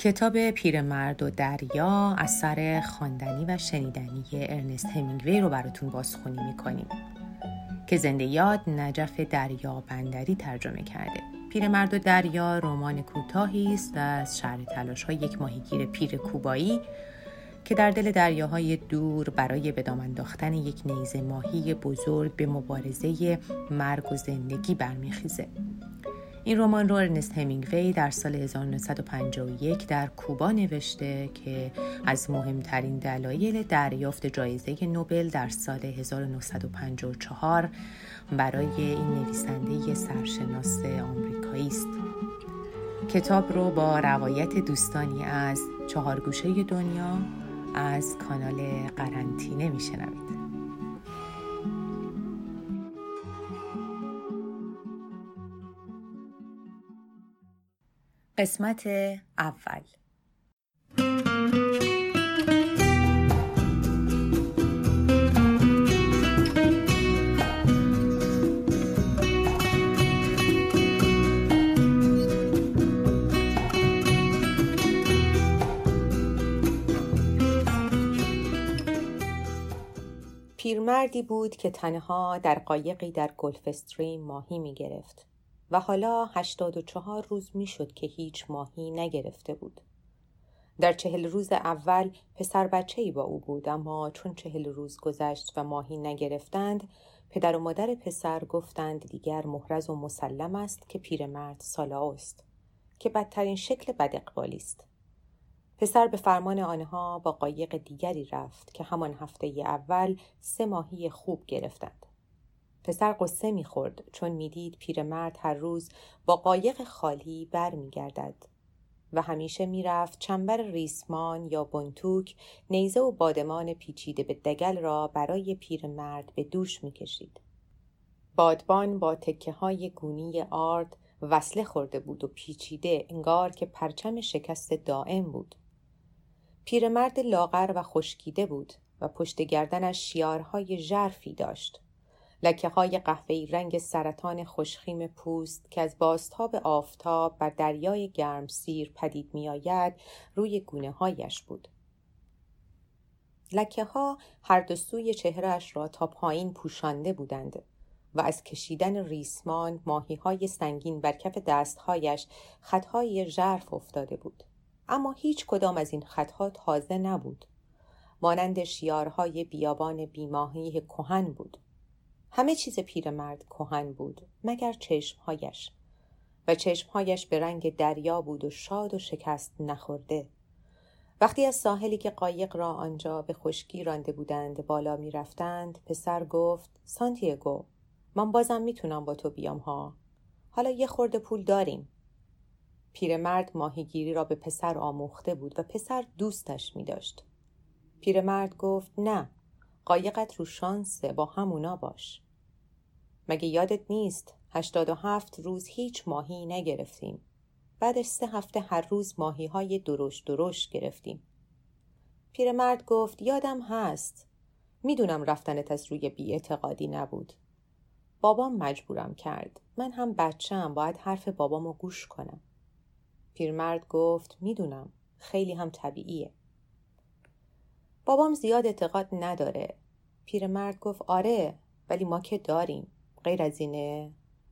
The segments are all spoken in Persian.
کتاب پیرمرد و دریا اثر خواندنی و شنیدنی ارنست همینگوی رو براتون بازخوانی میکنیم که زنده یاد نجف دریابندری ترجمه کرده. پیرمرد و دریا رمان کوتاهی است از شرح تلاش‌های یک ماهیگیر پیر کوبایی که در دل دریاهای دور برای به دام انداختن یک نیزه ماهی بزرگ به مبارزه مرگ و زندگی برمیخیزه. این رمان رو ارنست همینگوی در سال 1951 در کوبا نوشته که از مهمترین دلایل دریافت جایزه نوبل در سال 1954 برای این نویسنده سرشناس آمریکایی است. کتاب رو با روایت دوستانی از چهار گوشه دنیا از کانال قرنطینه میشنوید. قسمت اول. پیرمردی بود که تنها در قایقی در گلف استریم ماهی می گرفت و حالا 84 روز می شد که هیچ ماهی نگرفته بود. در 40 روز اول پسر بچه‌ای با او بود، اما چون 40 روز گذشت و ماهی نگرفتند، پدر و مادر پسر گفتند دیگر محرز و مسلم است که پیرمرد سالاو است، که بدترین شکل بد اقبالی است. پسر به فرمان آنها با قایق دیگری رفت که همان هفته اول 3 ماهی خوب گرفتند. پسر قصه می‌خورد چون می‌دید پیرمرد هر روز با قایق خالی برمیگردد و همیشه می‌رفت چنبر ریسمان یا بنتوک، نیزه و بادمان پیچیده به دگل را برای پیرمرد به دوش می‌کشید. بادبان با تکه‌های گونی آرد وصله خورده بود و پیچیده، انگار که پرچم شکست دائم بود. پیرمرد لاغر و خشکیده بود و پشت گردنش شیارهای ژرفی داشت. لکه‌های قهوه‌ای رنگ سرطان خوشخیم پوست که از بازتاب آفتاب بر دریای گرمسیر پدید می‌آید روی گونه‌هایش بود. لکه‌ها هر دو سوی چهره‌اش را تا پایین پوشانده بودند و از کشیدن ریسمان ماهی‌های سنگین بر کف دست‌هایش خط‌های ژرف افتاده بود. اما هیچ کدام از این خط‌ها تازه نبود. مانند شیارهای بیابان بیماهی کهن بود. همه چیز پیرمرد کهن بود مگر چشمهایش، و چشمهایش به رنگ دریا بود و شاد و شکست نخورده. وقتی از ساحلی که قایق را آنجا به خشکی رانده بودند بالا می رفتند، پسر گفت سانتیاگو، من بازم میتونم با تو بیام ها. حالا یه خورده پول داریم. پیرمرد ماهیگیری را به پسر آموخته بود و پسر دوستش می داشت. پیرمرد گفت نه، قایقت رو شانسه، با همونا باش. مگه یادت نیست 87 روز هیچ ماهی نگرفتیم. بعدش 3 هفته هر روز ماهی‌های درشت گرفتیم. پیرمرد گفت یادم هست. میدونم رفتنت از روی بی‌اعتقادی نبود. بابام مجبورم کرد. من هم بچه‌ام، باید حرف بابامو گوش کنم. پیرمرد گفت میدونم، خیلی هم طبیعیه. بابام زیاد اعتقاد نداره. پیرمرد گفت آره، ولی ما که داریم. غیر از اینه؟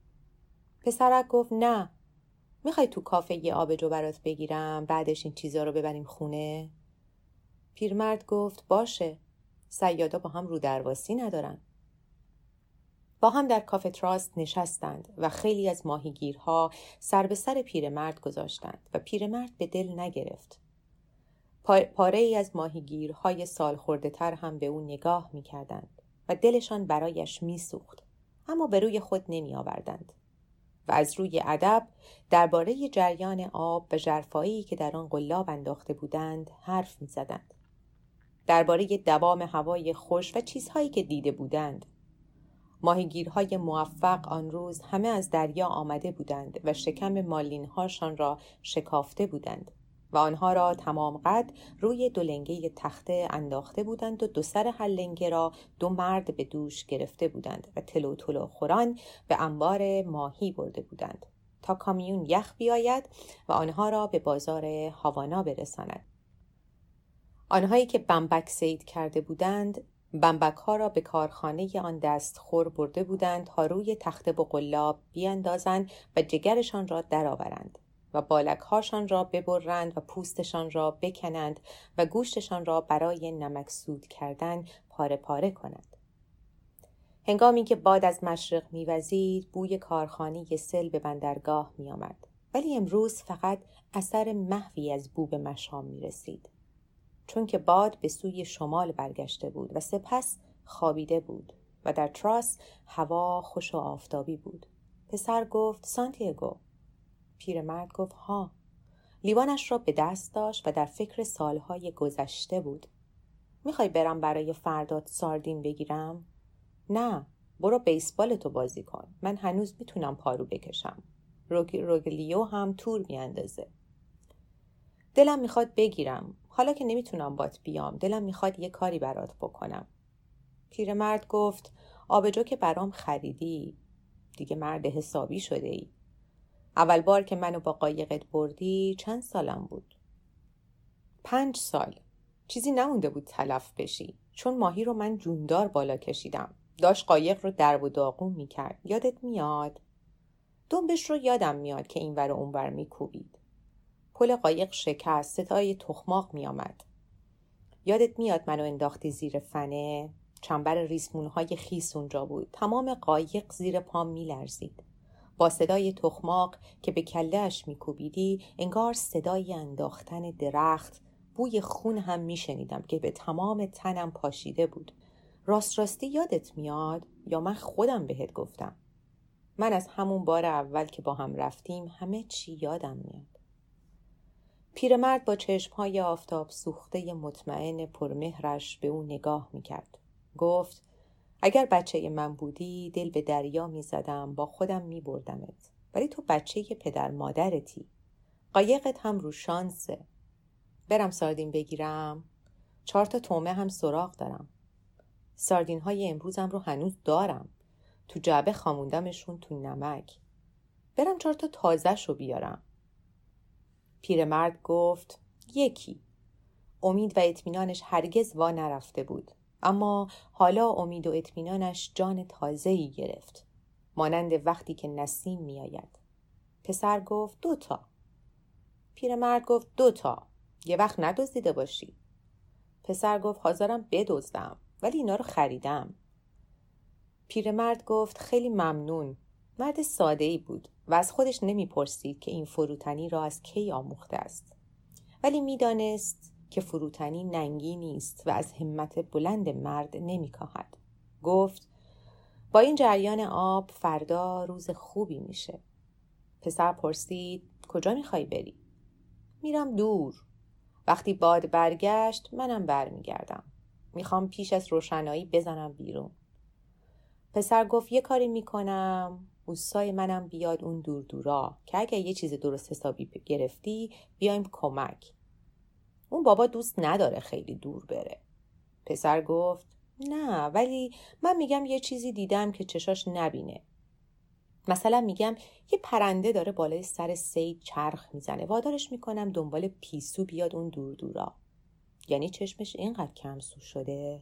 پسرک گفت نه. میخوای تو کافه یه آبجو برات بگیرم، بعدش این چیزا رو ببریم خونه؟ پیرمرد گفت باشه. صیادا با هم رو درواسی ندارن. با هم در کافه تراست نشستند و خیلی از ماهیگیرها سر به سر پیرمرد گذاشتند و پیرمرد به دل نگرفت. پاره ای از ماهیگیرهای سال خورده تر هم به اون نگاه می کردند و دلشان برایش می سوخت، اما به روی خود نمی آوردند و از روی ادب درباره جریان آب و ژرفایی که در آن قلاب انداخته بودند حرف می زدند. درباره دوام هوای خوش و چیزهایی که دیده بودند. ماهیگیرهای موفق آن روز همه از دریا آمده بودند و شکم مالینهاشان را شکافته بودند و آنها را تمام قد روی 2 لنگه تخته انداخته بودند و 2 سر هر لنگه را 2 مرد به دوش گرفته بودند و تلو تلو خوران به انبار ماهی برده بودند تا کامیون یخ بیاید و آنها را به بازار هاوانا برساند. آنهایی که بمبک صید کرده بودند، بمبک ها را به کارخانه آن دستخور برده بودند تا روی تخته و قلاب بیاندازند و جگرشان را درآورند و بالک هاشان را ببرند و پوستشان را بکنند و گوشتشان را برای نمکسود کردن پاره پاره کنند. هنگامی که باد از مشرق می‌وزید، بوی کارخانه سل به بندرگاه می‌آمد، ولی امروز فقط اثر محوی از بو به مشام می‌رسید، چون که باد به سوی شمال برگشته بود و سپس خوابیده بود و در تراس هوا خوش و آفتابی بود. پسر گفت سانتیاگو. پیرمرد گفت ها. لیوانش را به دست داشت و در فکر سالهای گذشته بود. میخوای برم برای فردات ساردین بگیرم؟ نه، برو بیسبالتو بازی کن. من هنوز میتونم پارو بکشم. روگلیو هم تور میاندازه. دلم میخواد بگیرم. حالا که نمیتونم بات بیام، دلم میخواد یه کاری برات بکنم. پیرمرد گفت آبجو که برام خریدی، دیگه مرد حسابی شده ای. اول بار که منو با قایقت بردی چند سالم بود؟ 5 سال. چیزی نمونده بود تلف بشی، چون ماهی رو من جوندار بالا کشیدم. داشت قایق رو درب و داغون میکرد. یادت میاد؟ دنبش رو یادم میاد که اینور و اونور میکوبید. پل قایق شکست، صدای تخماق میامد. یادت میاد منو انداختی زیر فنه؟ چنبر ریسمونهای خیس اونجا بود. تمام قایق زیر پام میلرزید. با صدای تخماق که به کله‌اش میکوبیدی، انگار صدای انداختن درخت. بوی خون هم میشنیدم که به تمام تنم پاشیده بود. راستی یادت میاد؟ یا من خودم بهت گفتم؟ من از همون بار اول که با هم رفتیم همه چی یادم میاد. پیرمرد با چشمهای آفتاب سوخته مطمئن پرمهرش به اون نگاه میکرد. گفت اگر بچه من بودی دل به دریا میزدم، با خودم میبردمت، ولی تو بچه پدر مادرتی. قایقت هم رو شانسه. برم ساردین بگیرم؟ 4 تا تومه هم سراغ دارم. ساردین های امروزم رو هنوز دارم. تو جعبه خاموندمشون تو نمک. برم 4 تا تازه شو بیارم. پیرمرد گفت 1. امید و اطمینانش هرگز وا نرفته بود، اما حالا امید و اطمینانش جان تازه‌ای گرفت، مانند وقتی که نسیم میآید. پسر گفت 2 تا. پیرمرد گفت 2 تا. یه وقت ندزدیده باشی. پسر گفت حاضرم بدزدم، ولی اینا رو خریدم. پیرمرد گفت خیلی ممنون. مرد ساده‌ای بود و از خودش نمیپرسید که این فروتنی را از کی آموخته است، ولی میدانست که فروتنی ننگی نیست و از همت بلند مرد نمیکاهد. گفت با این جریان آب فردا روز خوبی میشه. پسر پرسید کجا میخوای بری؟ میرم دور. وقتی باد برگشت منم برمیگردم. میخوام پیش از روشنایی بزنم بیرون. پسر گفت یه کاری میکنم اوستای منم بیاد اون دور دورا که اگه یه چیز درست حسابی گرفتی بیایم کمک. اون بابا دوست نداره خیلی دور بره. پسر گفت نه، ولی من میگم یه چیزی دیدم که چشاش نبینه. مثلا میگم یه پرنده داره بالای سر صید چرخ میزنه، وادارش میکنم دنبال پیسو بیاد اون دور دورا. یعنی چشمش اینقدر کمسو شده؟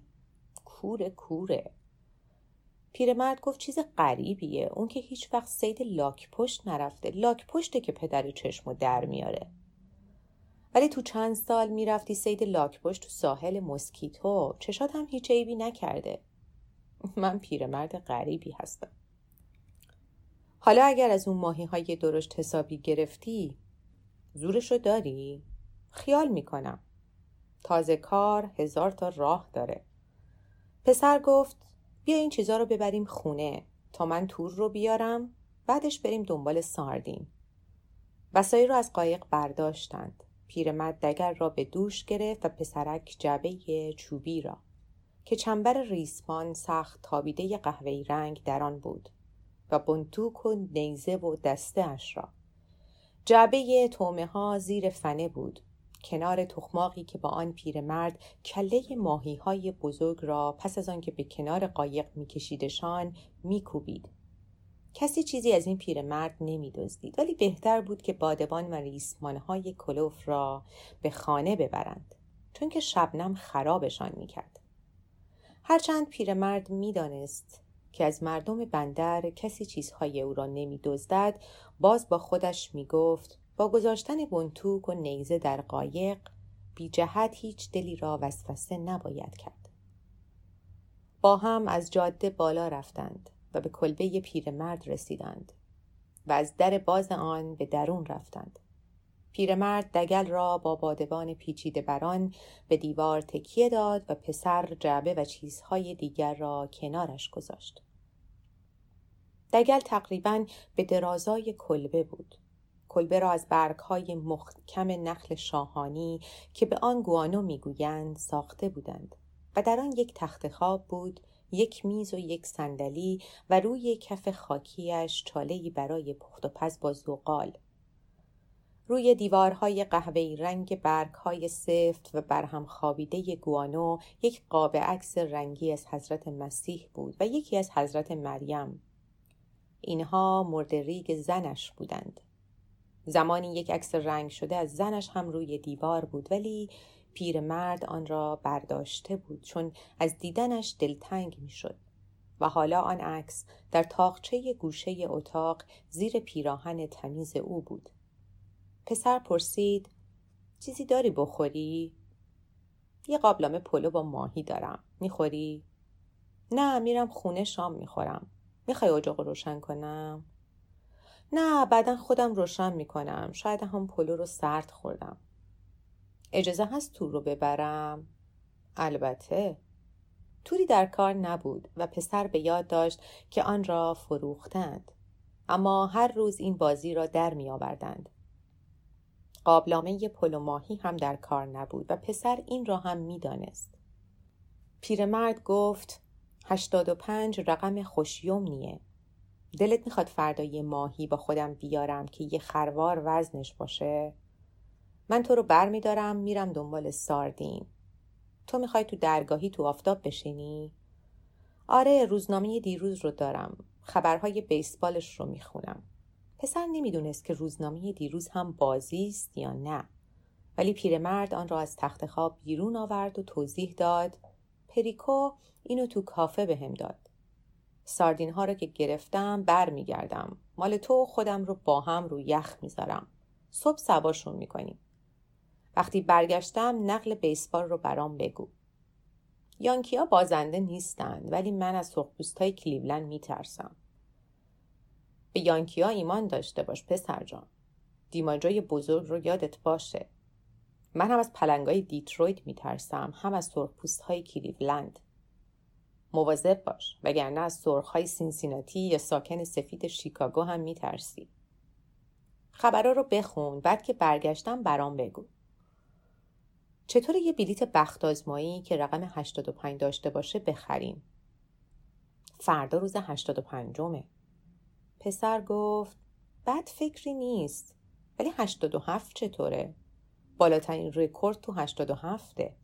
کوره. پیرمرد گفت چیز غریبیه. اون که هیچ وقت صید لاک پشت نرفته. لاک پشته که پدر چشمو در میاره. ولی تو چند سال میرفتی صید لاک پشت تو ساحل مسکیتو، چشات هم هیچ عیبی نکرده. من پیرمرد غریبی هستم. حالا اگر از اون ماهی‌های درشت حسابی گرفتی، زورشو داری؟ خیال میکنم. تازه کار 1000 تا راه داره. پسر گفت بیا این چیزا رو ببریم خونه تا من تور رو بیارم، بعدش بریم دنبال ساردین. وسایل رو از قایق برداشتند. پیرمرد دگر را به دوش گرفت و پسرک جعبه چوبی را که چنبر ریسمان سخت تابیده قهوه‌ای رنگ در آن بود و بندوق و نیزه و دسته اش را. جعبه تومه ها زیر فنه بود، کنار تخماقی که با آن پیرمرد کله ماهی های بزرگ را پس از آن که به کنار قایق می کشیدشان می کوبید. کسی چیزی از این پیرمرد نمی‌دزدید، ولی بهتر بود که بادبان و ریسمان‌های کلوف را به خانه ببرند، چون که شبنم خرابشان می‌کرد. هرچند پیرمرد می‌دانست که از مردم بندر کسی چیزهای او را نمی‌دزدد، باز با خودش می‌گفت با گذاشتن بنتوک و نیزه در قایق بی جهت هیچ دلی را وسوسه نباید کرد. با هم از جاده بالا رفتند و به کلبه پیرمرد رسیدند و از در باز آن به درون رفتند. پیرمرد دگل را با بادبان پیچیده بران به دیوار تکیه داد و پسر جعبه و چیزهای دیگر را کنارش گذاشت. دگل تقریباً به درازای کلبه بود. کلبه را از برگ‌های محکم نخل شاهانی که به آن گوانو می‌گویند ساخته بودند و در آن یک تخت خواب بود، یک میز و یک صندلی و روی کف خاکیش چاله‌ای برای پخت و پز با زغال. روی دیوارهای قهوه‌ای رنگ برگ‌های سفت و برهم خوابیده گوانو یک قاب عکس رنگی از حضرت مسیح بود و یکی از حضرت مریم. اینها مرد ریگ زنش بودند. زمانی یک عکس رنگ شده از زنش هم روی دیوار بود، ولی پیرمرد آن را برداشته بود چون از دیدنش دلتنگ می‌شد و حالا آن عکس در تاقچه گوشه اتاق زیر پیراهن تمیز او بود. پسر پرسید: چیزی داری بخوری؟ یه قابلمه پلو با ماهی دارم. میخوری؟ نه، میرم خونه شام میخورم. میخوای اجاق روشن کنم؟ نه، بعداً خودم روشن میکنم. شاید هم پلو رو سرد خوردم. اجازه هست تور رو ببرم؟ البته. توری در کار نبود و پسر به یاد داشت که آن را فروختند، اما هر روز این بازی را در می آوردند. قابلمه پلو ماهی هم در کار نبود و پسر این را هم می دانست. پیرمرد گفت: 85 رقم خوشیمنیه. دلت میخواد فردا یه ماهی با خودم بیارم که یه خروار وزنش باشه؟ من تو رو بر میدارم میرم دنبال ساردین. تو میخوای تو درگاهی تو آفتاب بشینی؟ آره، روزنامه دیروز رو دارم. خبرهای بیسبالش رو میخونم. پسر نمیدونست که روزنامه دیروز هم بازی است یا نه، ولی پیرمرد آن را از تخت خواب بیرون آورد و توضیح داد: پریکو اینو تو کافه بهم داد. ساردین ها رو که گرفتم بر میگردم. مال تو خودم رو با هم رو یخ میذارم. صبح سوارشون میکنیم. وقتی برگشتم نقل بیسبال رو برام بگو. یانکی‌ها بازنده نیستند، ولی من از سرخپوستای کلیولند میترسم. به یانکی‌ها ایمان داشته باش پسر جان. دیماجای بزرگ رو یادت باشه. من هم از پلنگای دیترویت میترسم، هم از سرخپوستای کلیولند. مواظب باش، وگرنه از سرخ‌های سینسیناتی یا ساکن سفید شیکاگو هم میترسی. خبرها رو بخون، بعد که برگشتم برام بگو. چطور یه بلیت بخت آزمایی که رقم 85 داشته باشه بخریم؟ فردا روز 85مه. پسر گفت: بد فکری نیست، ولی 87 چطوره؟ بالاترین رکورد تو 87.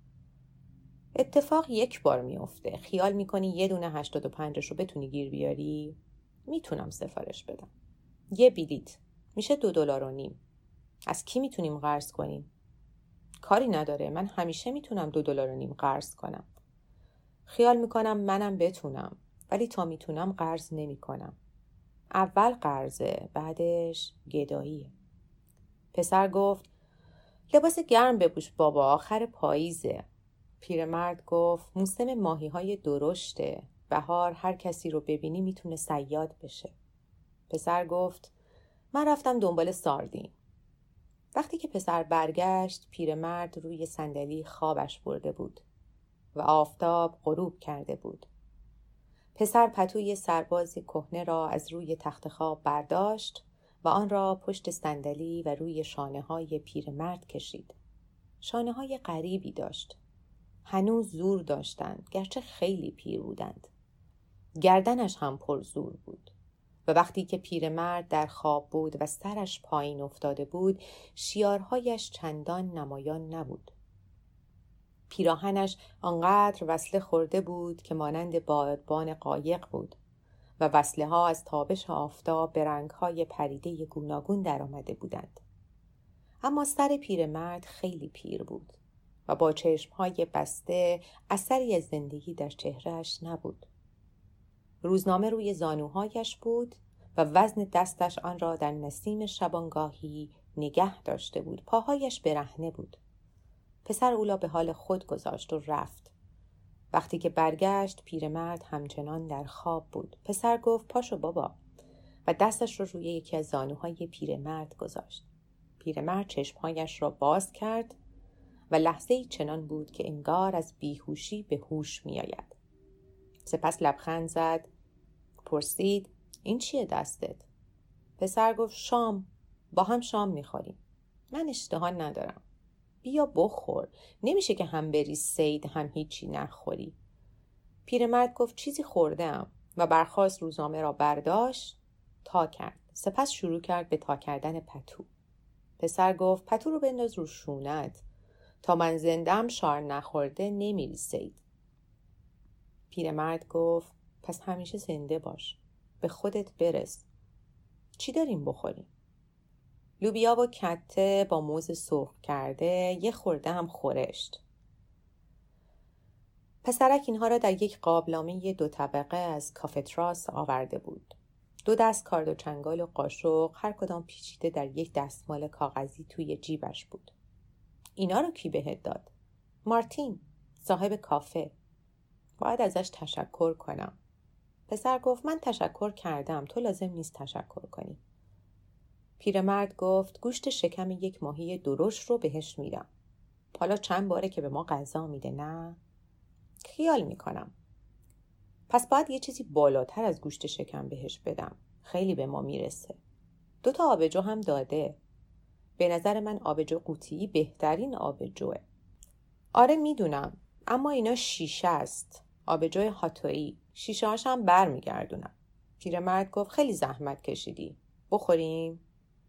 اتفاق یک بار میفته. خیال میکنی یه دونه 85 رو بتونی گیر بیاری؟ میتونم سفارش بدم. یه بلیت میشه $2.5. از کی میتونیم قرض کنیم؟ کاری نداره، من همیشه میتونم $2.5 قرض کنم. خیال میکنم منم بتونم، ولی تا میتونم قرض نمی کنم. اول قرضه، بعدش گداییه. پسر گفت: لباس گرم بپوش بابا، آخر پاییزه. پیرمرد گفت: موسم ماهی‌های درشته. بهار هر کسی رو ببینی میتونه صیاد بشه. پسر گفت: من رفتم دنبال ساردین. وقتی که پسر برگشت، پیرمرد روی صندلی خوابش برده بود و آفتاب غروب کرده بود. پسر پتوی سرباز کهنه را از روی تخت خواب برداشت و آن را پشت صندلی و روی شانه‌های پیرمرد کشید. شانه‌های غریبی داشت. هنوز زور داشتند، گرچه خیلی پیر بودند. گردنش هم پر زور بود. و وقتی که پیرمرد در خواب بود و سرش پایین افتاده بود، شیارهایش چندان نمایان نبود. پیراهنش آنقدر وصله خورده بود که مانند بادبان قایق بود و وصله ها از تابش آفتاب به رنگ‌های پریده گوناگون در آمده بودند. اما سر پیرمرد خیلی پیر بود و با چشم‌های بسته اثری از زندگی در چهرهش نبود. روزنامه روی زانوهایش بود و وزن دستش آن را در نسیم شبانگاهی نگه داشته بود. پاهایش برهنه بود. پسر اولا به حال خود گذاشت و رفت. وقتی که برگشت پیرمرد همچنان در خواب بود. پسر گفت پاشو بابا و دستش را روی یکی از زانوهای پیرمرد گذاشت. پیرمرد چشمهایش را باز کرد و لحظه‌ای چنان بود که انگار از بیهوشی به هوش می آید. سپس لبخند زد. پرسید این چیه دستت؟ پسر گفت شام. با هم شام می‌خوریم. من اشتها ندارم. بیا بخور. نمیشه که هم بری صید هم هیچی نخوری. پیرمرد گفت چیزی خوردم و برخاست روزنامه را برداشت تا کرد. سپس شروع کرد به تا کردن پتو. پسر گفت پتو رو بنداز رو شونت. تا من زندم شار نخورده نمیری صید. پیرمرد گفت پس همیشه زنده باش. به خودت برس. چی داریم بخوریم؟ لوبیا و کته با موز سرخ کرده، یه خورده هم خورشت. پسرک اینها را در یک قابلمه 2 طبقه از کافتراس آورده بود. 2 دست کارد و چنگال و قاشق هر کدام پیچیده در یک دستمال کاغذی توی جیبش بود. اینا رو کی بهت داد؟ مارتین، صاحب کافه. باید ازش تشکر کنم. پسر گفت من تشکر کردم، تو لازم نیست تشکر کنی. پیرمرد گفت گوشت شکم یک ماهی درشت رو بهش میدم. حالا چند باره که به ما غذا میده نه؟ خیال میکنم. پس باید یه چیزی بالاتر از گوشت شکم بهش بدم. خیلی به ما میرسه. 2 تا آبجو هم داده. به نظر من آبجو قوطی بهترین آبجوه. آره میدونم، اما اینا شیشه است. آبجو هاتویی. شیشه هاش هم بر میگردونم. پیرمرد گفت خیلی زحمت کشیدی. بخوریم؟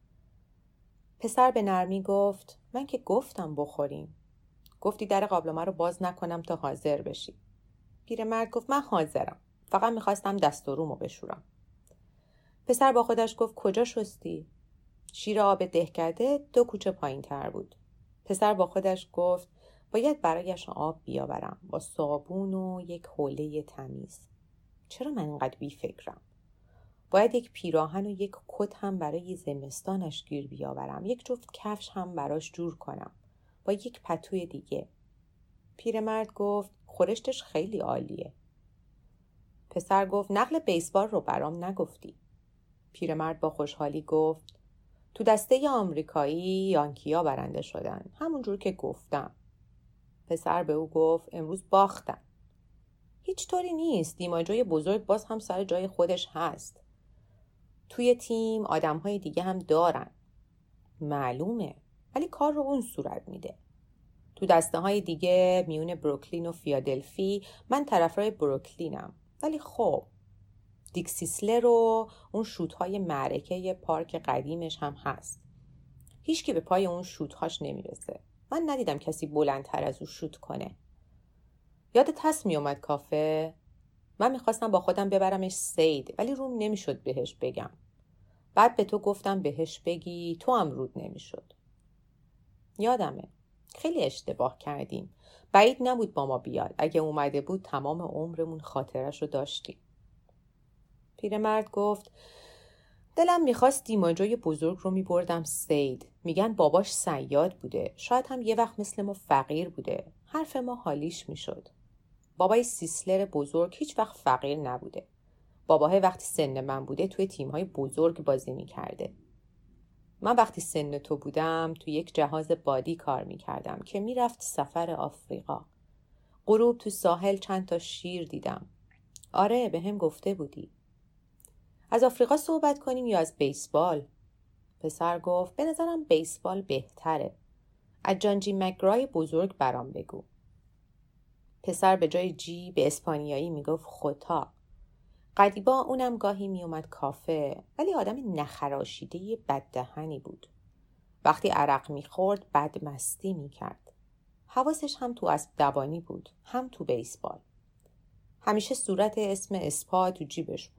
پسر به نرمی گفت من که گفتم بخوریم. گفتی در قابلمه رو باز نکنم تا حاضر بشی. پیرمرد گفت من حاضرم. فقط میخواستم دست و رومو بشورم. پسر با خودش گفت کجا شستی؟ شیر آب دهکده 2 کوچه پایین تر بود. پسر با خودش گفت باید برایش آب بیاورم با صابون و یک حوله تمیز. چرا من اینقدر بی فکرم؟ باید یک پیراهن و یک کت هم برای زمستانش گیر بیاورم. یک جفت کفش هم براش جور کنم. با یک پتوی دیگه. پیرمرد گفت خورشتش خیلی عالیه. پسر گفت نقل بیسبال رو برام نگفتی. پیرمرد با خوشحالی گفت تو دسته آمریکایی یانکیا برنده شدن. همون جور که گفتم. پسر به او گفت امروز باختن. هیچ طوری نیست. دیماجوی بزرگ باز هم سر جای خودش هست. توی تیم آدم‌های دیگه هم دارن. معلومه. ولی کار رو اون صورت میده. تو دسته‌های دیگه میون بروکلین و فیلادلفی من طرفدار بروکلینم. ولی خب دیک سیسلر و اون شوت‌های معرکه پارک قدیمش هم هست. هیچکی به پای اون شوت‌هاش نمیرسه. من ندیدم کسی بلندتر از اون شوت کنه. یادت هست میومد کافه؟ من میخواستم با خودم ببرمش صید ولی روم نمیشد بهش بگم. بعد به تو گفتم بهش بگی، تو هم رود نمیشد. یادمه. خیلی اشتباه کردیم. بعید نبود با ما بیاد. اگه اومده بود تمام عمرمون خاطرش رو داشتیم. پیرمرد گفت دلم میخواست دیماجوی بزرگ رو میبردم صید. میگن باباش صیاد بوده. شاید هم یه وقت مثل ما فقیر بوده. حرف ما حالیش میشد. بابای سیسلر بزرگ هیچ وقت فقیر نبوده. باباه وقتی سن من بوده توی تیم‌های بزرگ بازی می‌کرده. من وقتی سن تو بودم توی یک جهاز بادی کار می‌کردم که میرفت سفر آفریقا. غروب تو ساحل چند تا شیر دیدم. آره به هم گفته بودی. از آفریقا صحبت کنیم یا از بیسبال؟ پسر گفت به نظرم بیسبال بهتره. از جان جی مکگرای بزرگ برام بگو. پسر به جای جی به اسپانیایی میگفت خوتا. قدیبا اونم گاهی میومد کافه ولی آدم نخراشیده بددهنی بود. وقتی عرق میخورد بدمستی میکرد. حواسش هم تو اسب دوانی بود هم تو بیسبال. همیشه صورت اسم اسپا تو جیبش بود.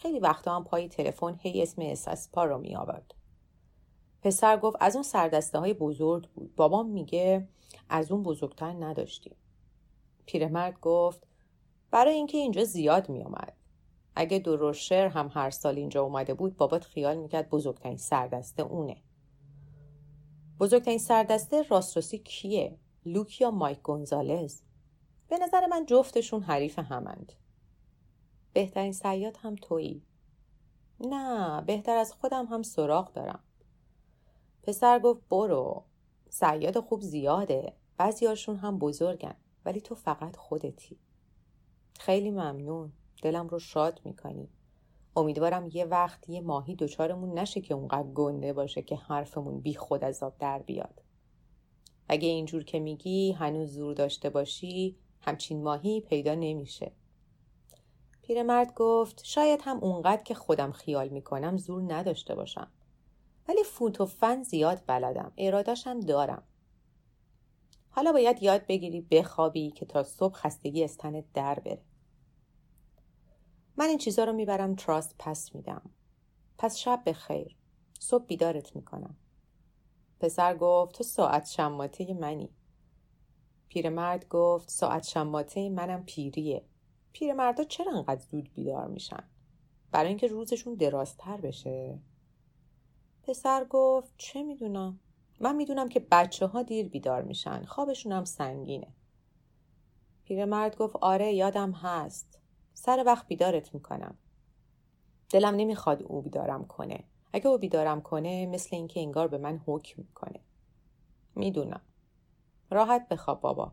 خیلی وقتا هم پای تلفن هی اسم اساسپا رو می آورد. پسر گفت از اون سردسته های بزرگ بود. بابام میگه از اون بزرگتر نداشتیم. پیرمرد گفت برای اینکه اینجا زیاد می آمد. اگه دروشر هم هر سال اینجا اومده بود بابات خیال میکرد بزرگترین سردسته اونه. بزرگترین سردسته راستی کیه؟ لوک یا مایک گونزالز؟ به نظر من جفتشون حریف همند. بهترین صیاد هم تویی. نه، بهتر از خودم هم سراغ دارم. پسر گفت برو، صیاد خوب زیاده، بعضیاشون هم بزرگن، ولی تو فقط خودتی. خیلی ممنون، دلم رو شاد میکنی. امیدوارم یه وقت یه ماهی دوچارمون نشه که اونقدر گنده باشه که حرفمون بی خود از آب در بیاد. اگه اینجور که میگی هنوز زور داشته باشی همچین ماهی پیدا نمیشه. پیرمرد گفت شاید هم اونقدر که خودم خیال میکنم زور نداشته باشم، ولی فوت و فن زیاد بلدم، اراده‌شم دارم. حالا باید یاد بگیری بخوابی که تا صبح خستگی از تنت در بره. من این چیزا رو میبرم تراست پس میدم. پس شب بخیر. صبح بیدارت میکنم. پسر گفت تو ساعت شماته منی. پیرمرد گفت ساعت شماته منم پیریه. پیرمردا چرا انقدر زود بیدار میشن؟ برای اینکه روزشون درازتر بشه. پسر گفت چه میدونم؟ من میدونم که بچه‌ها دیر بیدار میشن، خوابشون هم سنگینه. پیرمرد گفت آره یادم هست. سر وقت بیدارت میکنم. دلم نمیخواد او بیدارم کنه. اگه او بیدارم کنه مثل اینکه انگار به من حکم میکنه. میدونم. راحت بخواب بابا.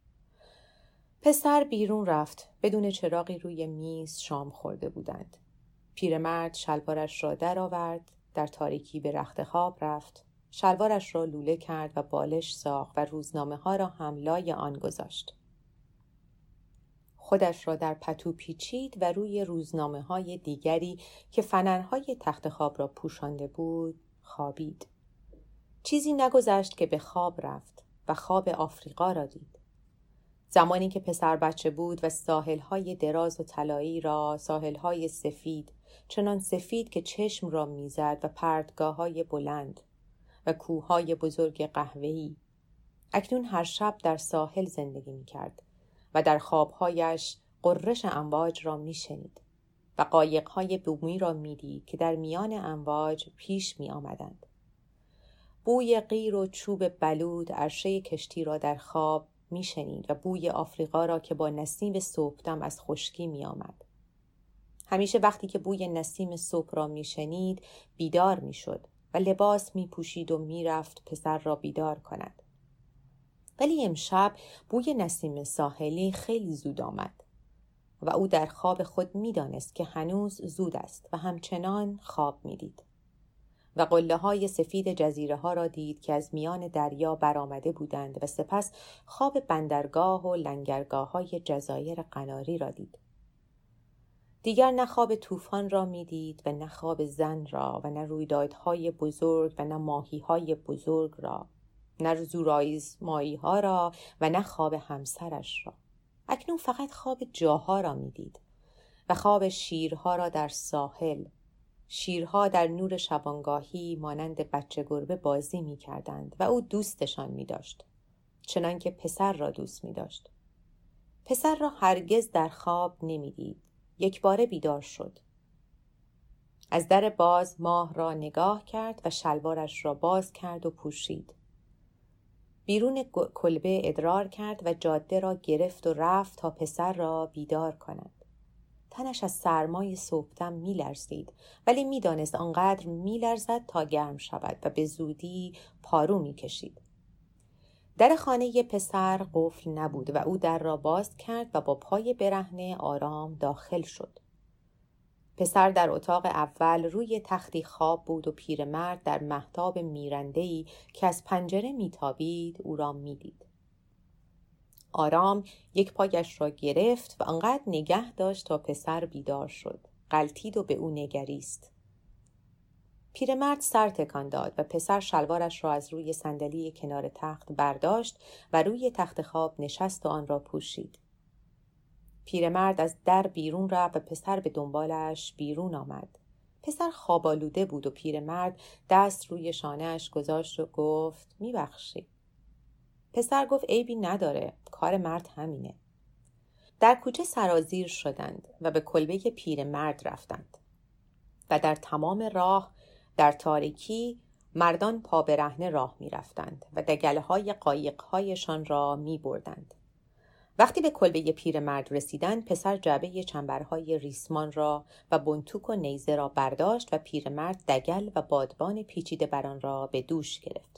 پسر بیرون رفت. بدون چراغی روی میز شام خورده بودند. پیرمرد شلوارش را در آورد، در تاریکی به رخت خواب رفت. شلوارش را لوله کرد و بالش ساخت و روزنامه ها را هم لای آن گذاشت. خودش را در پتو پیچید و روی روزنامه های دیگری که فنرهای تخت خواب را پوشانده بود خوابید. چیزی نگذشت که به خواب رفت و خواب آفریقا را دید. زمانی که پسر بچه بود و ساحل‌های دراز و طلایی را، ساحل‌های سفید، چنان سفید که چشم را میزد و پرتگاه‌های بلند و کوه‌های بزرگ قهوه‌ای. اکنون هر شب در ساحل زندگی می‌کرد و در خواب‌هایش قررش امواج را می‌شنید و قایق‌های بومی را می‌دید که در میان امواج پیش می‌آمدند. بوی قیر و چوب بلود عرشه کشتی را در خواب می‌شنید و بوی آفریقا را که با نسیم صبحدم از خشکی می‌آمد. همیشه وقتی که بوی نسیم صبح را می‌شنید بیدار می‌شد و لباس می‌پوشید و می‌رفت پسر را بیدار کند. ولی امشب بوی نسیم ساحلی خیلی زود آمد و او در خواب خود می‌دانست که هنوز زود است و همچنان خواب می‌دید. و قله‌های سفید جزیره ها را دید که از میان دریا برآمده بودند و سپس خواب بندرگاه و لنگرگاه های جزایر قناری را دید. دیگر نه خواب طوفان را می‌دید و نه خواب زن را و نه رویدادهای بزرگ و نه ماهی‌های بزرگ را، نه زورآزمایی‌ها را و نه خواب همسرش را. اکنون فقط خواب جاها را می‌دید و خواب شیرها را در ساحل. شیرها در نور شبانگاهی مانند بچه گربه بازی می کردند و او دوستشان می داشت، چنان که پسر را دوست می داشت. پسر را هرگز در خواب نمی دید. یک باره بیدار شد. از در باز ماه را نگاه کرد و شلوارش را باز کرد و پوشید. بیرون کلبه ادرار کرد و جاده را گرفت و رفت تا پسر را بیدار کند. تنش از سرمای صبحدم می‌لرزید، ولی می‌دانست آنقدر می‌لرزد تا گرم شود و به زودی پارو می‌کشید. در خانه پسر قفل نبود و او در را باز کرد و با پای برهنه آرام داخل شد. پسر در اتاق اول روی تختی خواب بود و پیرمرد در مهتاب میرنده‌ای که از پنجره میتابید او را میدید. آرام یک پایش را گرفت و آنقدر نگه داشت تا پسر بیدار شد. غلتید و به او نگریست. پیرمرد سر تکان داد و پسر شلوارش را از روی صندلی کنار تخت برداشت و روی تخت خواب نشست و آن را پوشید. پیرمرد از در بیرون رفت و پسر به دنبالش بیرون آمد. پسر خواب آلوده بود و پیرمرد دست روی شانه‌اش گذاشت و گفت میبخشی. پسر گفت عیبی نداره، کار مرد همینه. در کوچه سرازیر شدند و به کلبه پیرمرد رفتند و در تمام راه در تاریکی مردان پا برهنه راه می رفتند و دگل‌های قایق‌هایشان را می بردند. وقتی به کلبه پیرمرد رسیدند، پسر جعبه چنبرهای ریسمان را و بنتوک و نیزه را برداشت و پیرمرد دگل و بادبان پیچیده بر آن را به دوش گرفت.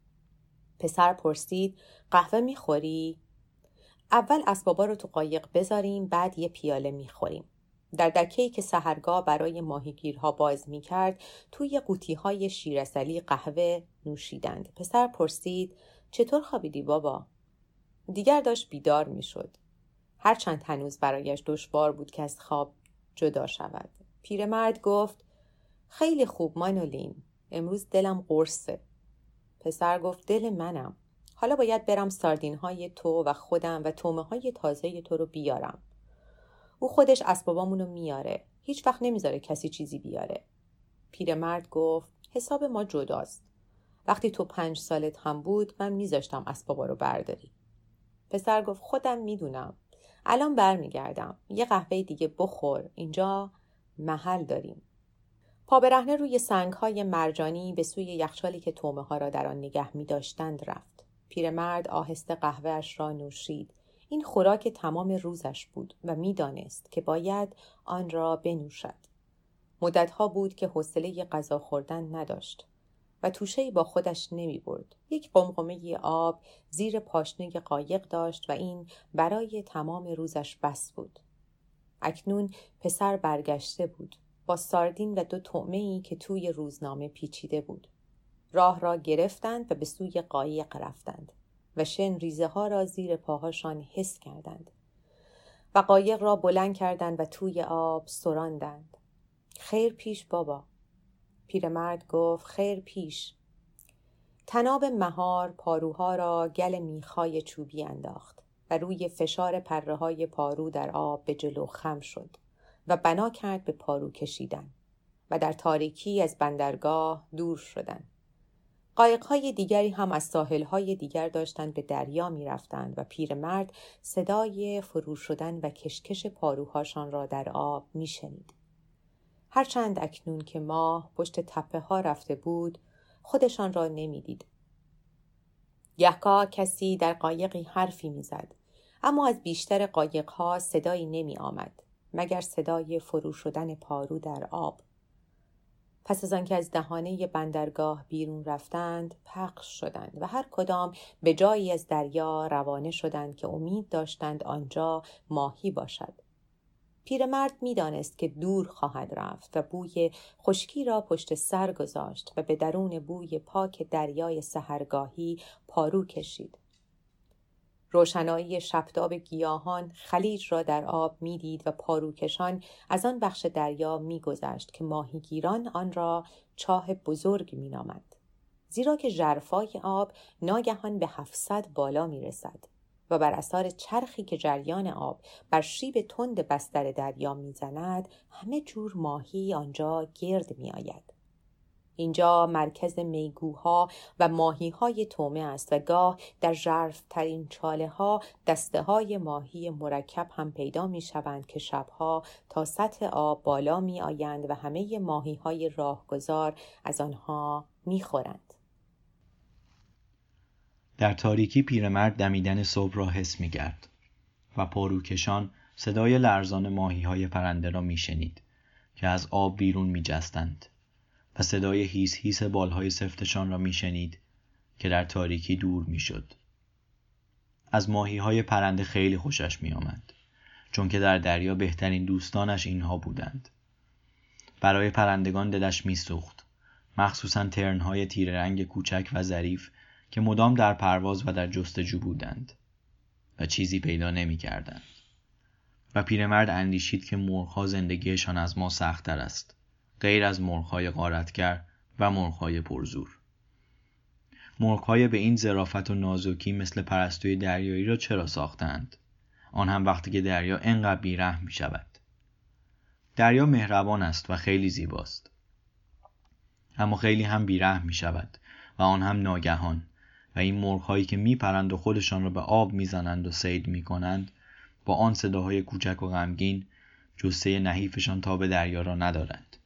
پسر پرسید قهوه می خوری؟ اول اسبابا رو تو قایق بذاریم، بعد یه پیاله می خوریم. در دکه‌ای که سحرگاه برای ماهیگیرها باز می کرد، توی قوطی‌های شیرعسلی قهوه نوشیدند. پسر پرسید چطور خوابیدی بابا؟ دیگر داشت بیدار می شد. هرچند هنوز برایش دشوار بود که از خواب جدا شود. پیرمرد گفت خیلی خوب مانولین، امروز دلم قرصه. پسر گفت دل منم. حالا باید برم ساردین‌های تو و خودم و تومه‌های تازه تو رو بیارم. او خودش اسبابامونو میاره. هیچ وقت نمیذاره کسی چیزی بیاره. پیرمرد گفت حساب ما جداست. وقتی تو 5 سالت هم بود من میذاشتم اسبابا رو برداری. پسر گفت خودم میدونم. الان برمیگردم. یه قهوه دیگه بخور. اینجا محل داریم. پا برهنه روی سنگ‌های مرجانی به سوی یخچالی که تومه‌ها را در آن نگه می‌داشتند رفت. پیرمرد آهسته قهوه‌اش را نوشید. این خوراک تمام روزش بود و می‌دانست که باید آن را بنوشد. مدت‌ها بود که حوصله غذا خوردن نداشت و توشه‌ای با خودش نمی‌برد. یک قمقمه آب زیر پاشنه قایق داشت و این برای تمام روزش بس بود. اکنون پسر برگشته بود با ساردین و 2 طعمه‌ای که توی روزنامه پیچیده بود. راه را گرفتند و به سوی قایق رفتند و شن ریزه ها را زیر پاهاشان حس کردند و قایق را بلند کردند و توی آب سراندند. خیر پیش بابا. پیرمرد گفت خیر پیش. تناب مهار پاروها را گل میخای چوبی انداخت و روی فشار پره های پارو در آب به جلو خم شد و بنا کرد به پارو کشیدن و در تاریکی از بندرگاه دور شدند. قایق‌های دیگری هم از ساحل‌های دیگر داشتند به دریا می‌رفتند و پیرمرد صدای فرو شدن و کشکش پاروهاشان را در آب می‌شنید. هرچند اکنون که ماه پشت تپه‌ها رفته بود، خودشان را نمی‌دید. گهگاه کسی در قایقی حرفی می‌زد، اما از بیشتر قایق‌ها صدایی نمی‌آمد، مگر صدای فرو شدن پارو در آب. پس از آنکه از دهانه بندرگاه بیرون رفتند، پخش شدند و هر کدام به جایی از دریا روانه شدند که امید داشتند آنجا ماهی باشد. پیرمرد می‌دانست که دور خواهد رفت و بوی خشکی را پشت سر گذاشت و به درون بوی پاک دریای سحرگاهی پارو کشید. روشنایی شبتاب گیاهان خلیج را در آب می‌دید و پاروکشان از آن بخش دریا می‌گذشت که ماهیگیران آن را چاه بزرگ می‌نامند، زیرا که ژرفای آب ناگهان به 700 بالا می‌رسد و بر اثر چرخی که جریان آب بر شیب تند بستر دریا می‌زند، همه جور ماهی آنجا گرد می‌آید. اینجا مرکز میگوها و ماهی‌های طعمه است و گاه در ژرف‌ترین چاله‌ها دسته‌های ماهی مرکب هم پیدا می‌شوند که شب‌ها تا سطح آب بالا می‌آیند و همه ماهی‌های راهگذار از آنها می‌خورند. در تاریکی پیرمرد دمیدن صبح را حس می‌کرد و پاروکشان صدای لرزان ماهی‌های پرنده را می‌شنید که از آب بیرون می‌جستند و صدای هیس هیس بالهای سفتشان را میشنید که در تاریکی دور میشد. از ماهی‌های پرنده خیلی خوشش میآمد، چون که در دریا بهترین دوستانش اینها بودند. برای پرندگان دلش میسوخت، مخصوصاً ترن‌های تیره رنگ کوچک و ظریف که مدام در پرواز و در جستجو بودند و چیزی پیدا نمی‌کردند. و پیرمرد اندیشید که مرغ‌ها زندگیشان از ما سخت‌تر است، غیر از مرغ‌های غارتگر و مرغ‌های پرزور. مرغ‌های به این ظرافت و نازکی مثل پرستوی دریایی را چرا ساختند؟ آن هم وقتی که دریا انقدر بی‌رحم می شود. دریا مهربان است و خیلی زیباست، اما خیلی هم بی‌رحم می شود و آن هم ناگهان، و این مرغ‌هایی که میپرند و خودشان را به آب میزنند و صید میکنند با آن صداهای کوچک و غمگین جثه نحیفشان تا به دریا را ندارند.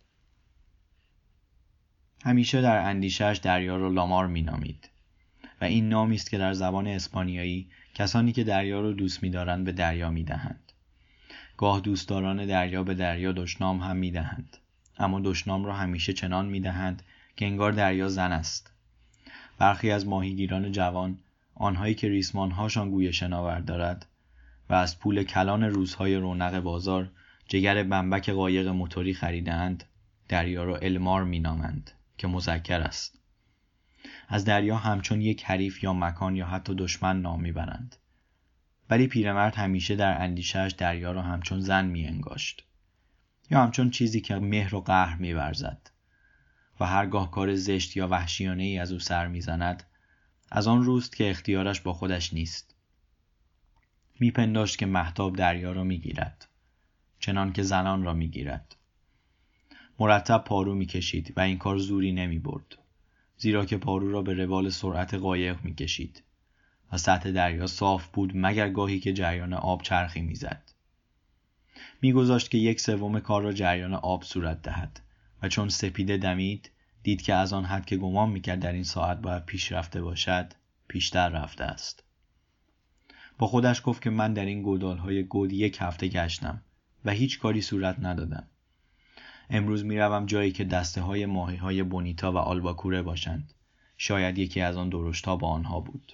همیشه در اندیشه‌اش دریا را لامار مینامید و این نامی است که در زبان اسپانیایی کسانی که دریا را دوست می‌دارند به دریا می‌دهند. گاه دوستداران دریا به دریا دشنام هم می‌دهند، اما دشنام را همیشه چنان می‌دهند که انگار دریا زن است. برخی از ماهیگیران جوان، آنهایی که ریسمان‌هاشان گوی شناور دارد و از پول کلان روزهای رونق بازار جگر بمبک قایق موتوری خریده‌اند، دریا را المار می‌نامند که مذکر است. از دریا همچون یک حریف یا مکان یا حتی دشمن نام می‌برند. ولی پیرمرد همیشه در اندیشه‌اش دریا را همچون زن می‌انگاشت یا همچون چیزی که مهر و قهر می‌ورزد و هرگاه کار زشت یا وحشیانه‌ای از او سر می‌زند، از آن روست که اختیارش با خودش نیست. می‌پنداشت که مهتاب دریا را می‌گیرد، چنان که زنان را می‌گیرد. مرتب پارو می‌کشید و این کار زوری نمی‌برد، زیرا که پارو را به روال سرعت قایق می‌کشید و سطح دریا صاف بود مگر گاهی که جریان آب چرخی می‌زد. می‌گذاشت که 1/3 کار را جریان آب صورت دهد و چون سپیده دمید، دید که از آن حد که گمان می‌کرد در این ساعت باید پیش رفته باشد، پیشتر رفته است. با خودش گفت که من در این گودال‌های گود 1 هفته گشتم و هیچ کاری صورت ندادم. امروز می‌روم جایی که دسته‌های ماهی‌های بونیتا و آلباکوره باشند. شاید یکی از آن درشت‌ها با آنها بود.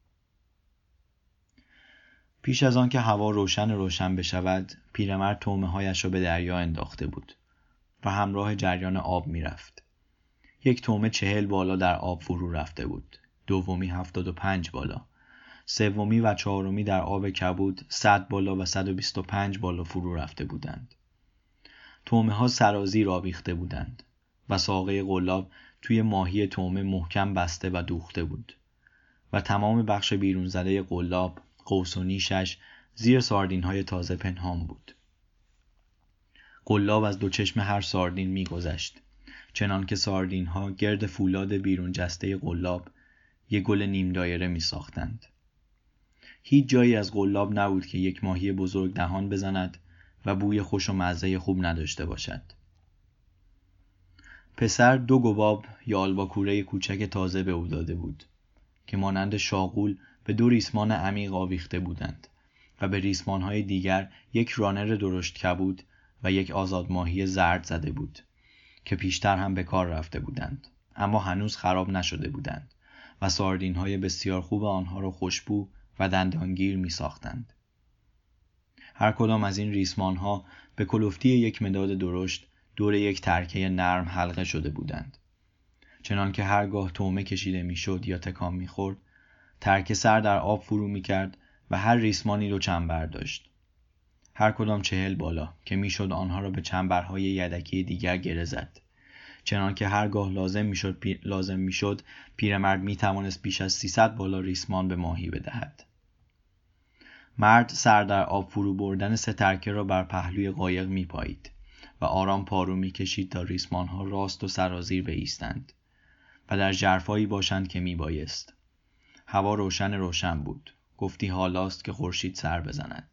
پیش از آن که هوا روشن بشود، پیرمرد طعمه‌هایش را به دریا انداخته بود و همراه جریان آب می‌رفت. 1 طعمه 40 بالا در آب فرو رفته بود، دومی 75 بالا، سومی و چهارمی در آب کبود 100 بالا و 125 بالا فرو رفته بودند. طعمه‌ها سرازیر آویخته بودند و ساقه قلاب توی ماهی طعمه محکم بسته و دوخته بود و تمام بخش بیرون زده قلاب، قوس و نیشش زیر ساردین‌های تازه پنهان بود. قلاب از 2 چشم هر ساردین می‌گذشت، چنان که ساردین‌ها گرد فولاد بیرون جسته قلاب 1 گل نیم دایره می‌ساختند. هیچ جایی از قلاب نبود که 1 ماهی بزرگ دهان بزند و بوی خوش و مزه خوب نداشته باشد. پسر 2 گباب یا آلباکوره کوچک تازه به او داده بود که مانند شاغول به 2 ریسمان عمیق آویخته بودند و به ریسمان‌های دیگر 1 رانر درشت کبود و 1 آزاد ماهی زرد زده بود که پیشتر هم به کار رفته بودند، اما هنوز خراب نشده بودند و ساردین‌های بسیار خوب آنها را خوشبو و دندانگیر می‌ساختند. هر کدام از این ریسمان‌ها به کلفتی 1 مداد درشت دور 1 ترکه نرم حلقه شده بودند، چنان که هرگاه طعمه کشیده می‌شد یا تکان می‌خورد، ترکه سر در آب فرو می‌کرد و هر ریسمانی 2 چنبر داشت، هر کدام 40 بالا، که می‌شد آنها را به چنبرهای یدکی دیگر گره زد، چنان که هرگاه لازم می‌شد پیرمرد می‌توانست بیش از 300 بالا ریسمان به ماهی بدهد. مرد سر در آب فرو بردن 3 ترکه را بر پهلوی قایق می‌پایید و آرام پارو می‌کشید تا ریسمان‌ها راست و سرازیر بایستند و در ژرفایی باشند که میبایست. هوا روشن بود. گفتی حالاست که خورشید سر بزند.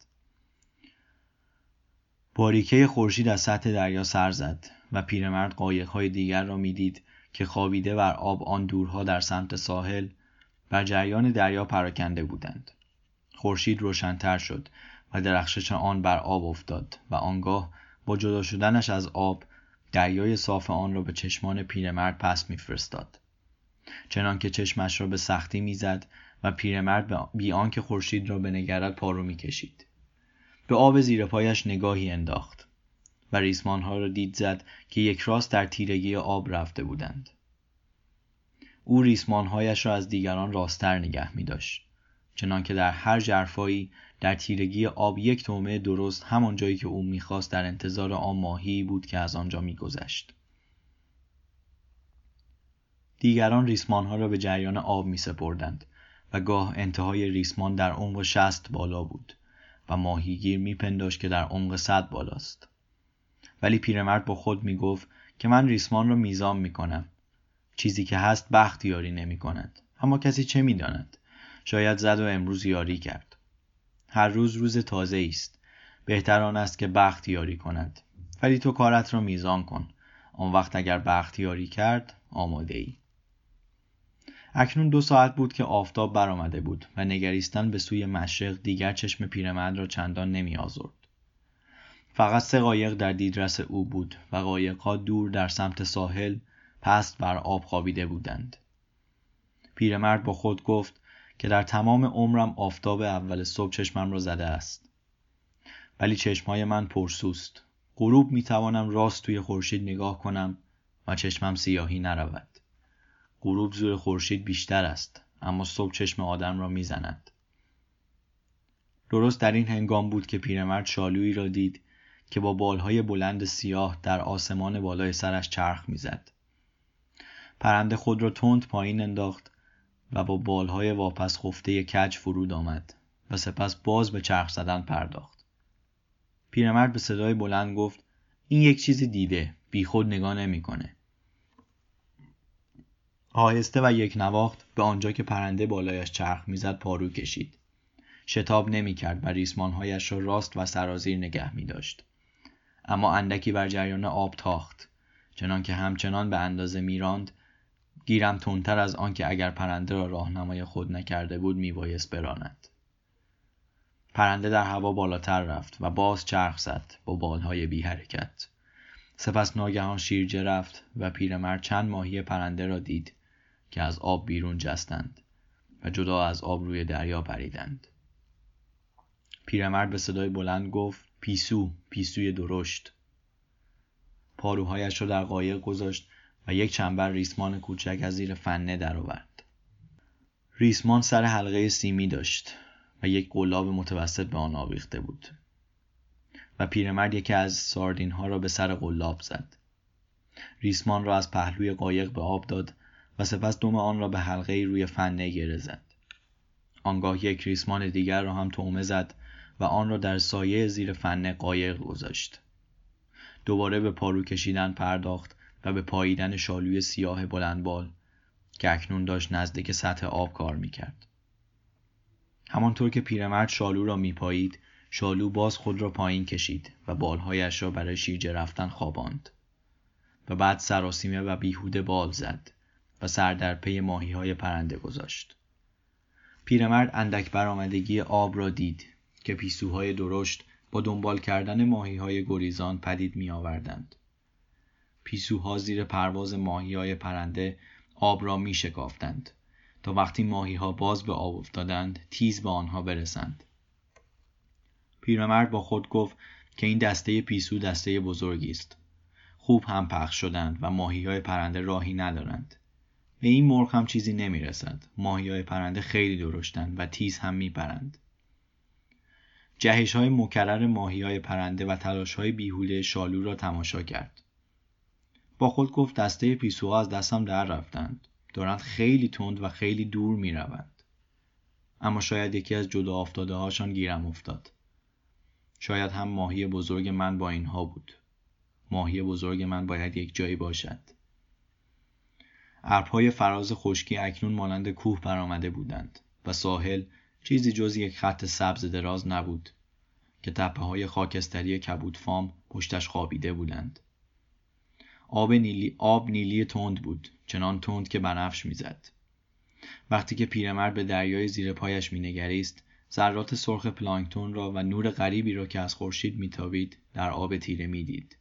باریکه خورشید از سطح دریا سر زد و پیرمرد قایق‌های دیگر را میدید که خوابیده بر آب آن دورها در سمت ساحل بر جریان دریا پراکنده بودند. خورشید روشن‌تر شد و درخشش آن بر آب افتاد و آنگاه با جدا شدنش از آب دریای صاف آن را به چشمان پیرمرد پس می‌فرستاد، چنان که چشمش را به سختی می‌زد و پیرمرد بی آنکه خورشید را بنگرد پارو می‌کشید. به آب زیر پایش نگاهی انداخت و ریسمان‌ها را دید زد که یک راست در تیرگی آب رفته بودند. او ریسمان‌هایش را از دیگران راست‌تر نگه می‌داشت، چنان که در هر ژرفایی در تیرگی آب 1 طعمه درست همان جایی که او می‌خواست در انتظار آن ماهی بود که از آنجا می‌گذشت. دیگران ریسمان‌ها را به جریان آب می‌سپردند و گاه انتهای ریسمان در عمق 60 بالا بود و ماهیگیر میپنداشت که در عمق 100 بالاست. ولی پیرمرد با خود میگفت که من ریسمان را میزان میکنم. چیزی که هست بخت یاری نمیکند. اما کسی چه میداند؟ شاید زد و امروز یاری کرد. هر روز روز تازه است. بهتر آن است که بخت یاری کند. ولی تو کارت را میزان کن. آن وقت اگر بخت یاری کرد آماده ای. اکنون 2 ساعت بود که آفتاب برآمده بود و نگریستن به سوی مشرق دیگر چشم پیرمرد را چندان نمی آزرد. فقط 3 قایق در دیدرس او بود و قایق‌ها دور در سمت ساحل پست بر آب خوابیده بودند. پیرمرد با خود گفت که در تمام عمرم آفتاب اول صبح چشمم را زده است. ولی چشمهای من پرسوست. غروب میتوانم راست توی خورشید نگاه کنم و چشمم سیاهی نرود. غروب زور خورشید بیشتر است، اما صبح چشم آدم را میزند. درست در این هنگام بود که پیرمرد شالویی را دید که با بالهای بلند سیاه در آسمان بالای سرش چرخ میزد. پرنده خود را تند پایین انداخت و با بالهای واپس خفته کج فرود آمد و سپس باز به چرخ زدن پرداخت. پیرمرد به صدای بلند گفت این یک چیزی دیده، بی خود نگاه نمی‌کنه. آهسته و یک نواخت به آنجا که پرنده بالایش چرخ میزد پارو کشید. شتاب نمی‌کرد و ریسمان‌هایش را راست و سرازیر نگه می‌داشت. اما اندکی بر جریان آب تاخت، چنان که همچنان به اندازه می‌راند گیرم تندتر از آن که اگر پرنده را راهنمای خود نکرده بود میبایست براند. پرنده در هوا بالاتر رفت و باز چرخ زد با بالهای بی حرکت. سپس ناگهان شیرجه رفت و پیرمرد چند ماهی پرنده را دید که از آب بیرون جستند و جدا از آب روی دریا پریدند. پیرمرد به صدای بلند گفت پیسو، پیسوی درشت. پاروهایش را در قایق گذاشت و یک چنبر ریسمان کوچک از زیر فنه درآورد. ریسمان سر حلقه سیمی داشت و یک قلاب متوسط به آن آویخته بود و پیرمرد یکی از ساردین ها را به سر قلاب زد. ریسمان را از پهلوی قایق به آب داد و سپس دم آن را به حلقه روی فنه گره زد. آنگاه یک ریسمان دیگر را هم طعمه زد و آن را در سایه زیر فنه قایق گذاشت. دوباره به پارو کشیدن پرداخت و به پاییدن شالوی سیاه بلندبال که اکنون داشت نزدیک سطح آب کار میکرد. همانطور که پیرمرد شالو را میپایید، شالو باز خود را پایین کشید و بالهایش را برای شیرجه رفتن خواباند و بعد سراسیمه و بیهوده بال زد و سر در پی ماهی‌های پرنده گذاشت. پیرمرد اندک برآمدگی آب را دید که پیسوهای درشت با دنبال کردن ماهی‌های گریزان پدید می‌آوردند. پیسوها زیر پرواز ماهی‌های پرنده آب را می‌شکافتند تا وقتی ماهی‌ها باز به آب افتادند تیز به آنها برسند. پیرمرد با خود گفت که این دسته پیسو دسته بزرگی است. خوب هم پخش شدند و ماهی‌های پرنده راهی ندارند. به این مرغ هم چیزی نمی‌رسد. ماهی‌های پرنده خیلی درشتند و تیز هم می‌پرند. جهش‌های مکرر ماهی‌های پرنده و تلاش‌های بیهوده شالو را تماشا کرد. با خود گفت دسته پیسوها از دستم در رفتند. دارند خیلی تند و خیلی دور می‌روند. اما شاید یکی از جدا افتاده هاشان گیرم افتاد. شاید هم ماهی بزرگ من با اینها بود. ماهی بزرگ من باید یک جایی باشد. ابرهای فراز خشکی اکنون مانند کوه برآمده بودند و ساحل چیزی جز یک خط سبز دراز نبود که تپه‌های خاکستری کبودفام پشتش خوابیده بودند. آب نیلی تند بود، چنان تند که بنفش می‌زد. وقتی که پیرمرد به دریای زیر پایش می‌نگریست، ذرات سرخ پلانکتون را و نور غریبی را که از خورشید می‌تابید در آب تیره می‌دید.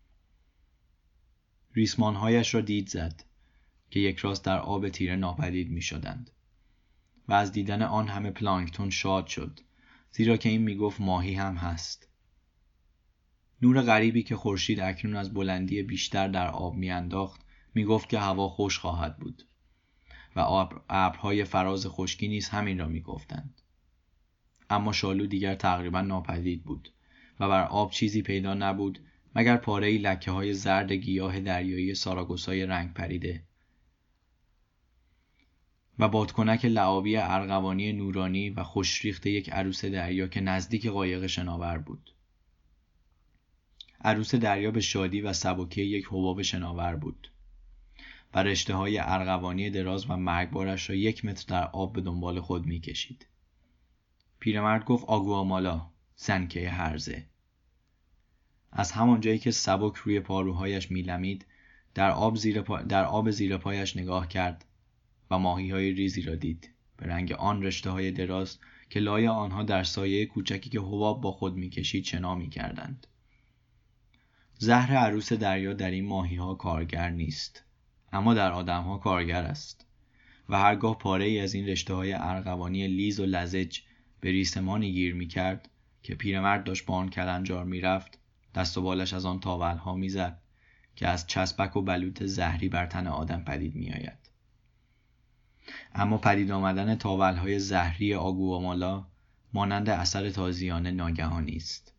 ریسمان‌هایش را دید زد که یک راست در آب تیره ناپدید می‌شدند و از دیدن آن همه پلانکتون شاد شد، زیرا که این می‌گفت ماهی هم هست. نور غریبی که خورشید اکنون از بلندی بیشتر در آب می‌انداخت می‌گفت که هوا خوش خواهد بود و ابرهای فراز خشکی نیز همین را می‌گفتند. اما شالو دیگر تقریبا ناپدید بود و بر آب چیزی پیدا نبود مگر پاره‌ای لکه‌های زرد گیاه دریایی ساراگوسای رنگ پریده و بادکنک لعابی ارغوانی نورانی و خوشریخت یک عروس دریا که نزدیک قایق شناور بود. عروس دریا به شادی و سبکی یک حباب شناور بود و رشته‌های ارغوانی دراز و مرگبارش را 1 متر در آب به دنبال خود می‌کشید. پیرمرد گفت آگوامالا، زنکه هرزه. از همان جایی که سبک روی پاروهایش می‌لمید در آب زیر پایش نگاه کرد و ماهی‌های ریزی را دید به رنگ آن رشته‌های دراز که لای آنها در سایه کوچکی که حباب با خود می‌کشید شنا می‌کردند. زهر عروس دریا در این ماهی‌ها کارگر نیست، اما در آدم‌ها کارگر است و هرگاه پاره‌ای از این رشته‌های ارغوانی لیز و لزج به ریسمانی گیر می‌کرد که پیرمرد داشت با آن کلنجار می‌رفت، دست و بالش از آن تاول‌ها می‌زد که از چسبک و بلوط زهری بر تن آدم پدید می‌آید. اما پدید آمدن تاول‌های زهری آگوامالا مانند اثر تازیانه ناگهانی است.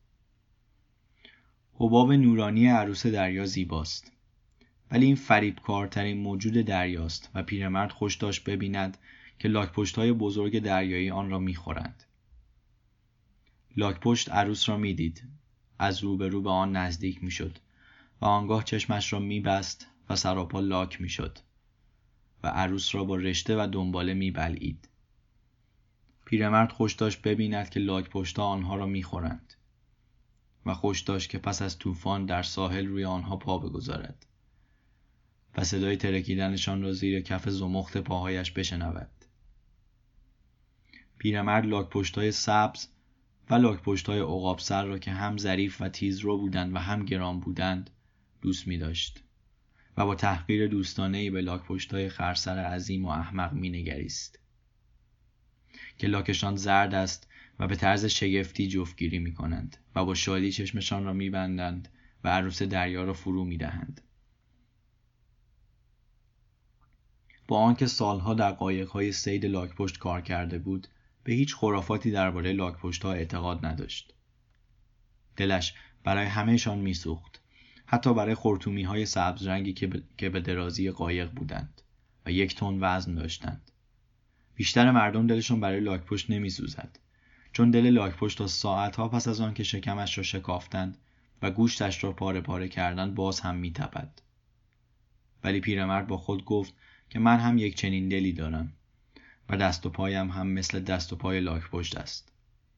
حباب نورانی عروس دریا زیباست، ولی این فریبکارترین موجود دریاست و پیرمرد خوش داشت ببیند که لاک‌پشت‌های بزرگ دریایی آن را می‌خورند. لاک‌پشت عروس را می‌دید، از روبرو به آن نزدیک می‌شد و آنگاه چشمش را می‌بست و سراپا لاک می‌شد و عروس را با رشته و دنباله می‌بلعید. پیرمرد خوش داشت ببیند که لاک‌پشت‌ها آنها را می‌خورند و خوش داشت که پس از طوفان در ساحل روی آنها پا بگذارد و صدای ترکیدنشان را زیر کف زمخت پاهایش بشنود. پیرمرد لاک‌پشت‌های سبز و لاک‌پشت‌های عقاب سر را که هم ظریف و تیزرو بودند و هم گران بودند دوست می‌داشت و با تحقیر دوستانه‌ای به لاک‌پشت‌های خرسر عظیم و احمق می‌نگریست که لاکشان زرد است و به طرز شگفتی جفتگیری می‌کنند و با شادی چشمشان را می‌بندند و عروس دریا را فرو می‌دهند. با آنکه سالها در قایق‌های صید لاک‌پشت کار کرده بود، به هیچ خرافاتی درباره لاک‌پشت‌ها اعتقاد نداشت. دلش برای همه‌شان می‌سوخت، حتی برای خرطومی‌های سبز رنگی که به درازی قایق بودند و 1 تن وزن داشتند. بیشتر مردم دلشان برای لاک‌پشت نمی‌سوزد، چون دل لاک‌پشت تا ساعت‌ها پس از آن که شکمش را شکافتند و گوشتش را پاره پاره کردند باز هم می‌تپد. ولی پیرمرد با خود گفت که من هم یک چنین دلی دارم و دست و پایم هم مثل دست و پای لاک‌پشت است.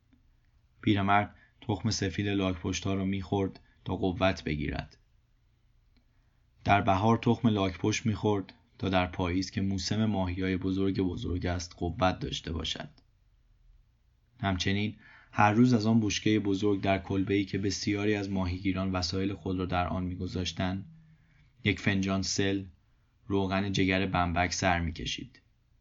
پیرمرد تخم سفید لاک‌پشت‌ها را می‌خورد تا قوت بگیرد. در بهار تخم لاک‌پشت می‌خورد تا در پاییز که موسم ماهی‌های بزرگ است قوت داشته باشد. همچنین هر روز از آن بشکه بزرگ در کلبه‌ای که بسیاری از ماهیگیران وسایل خود را در آن می‌گذاشتند، 1 فنجان سل روغن جگر بمبک سر می‌کشید.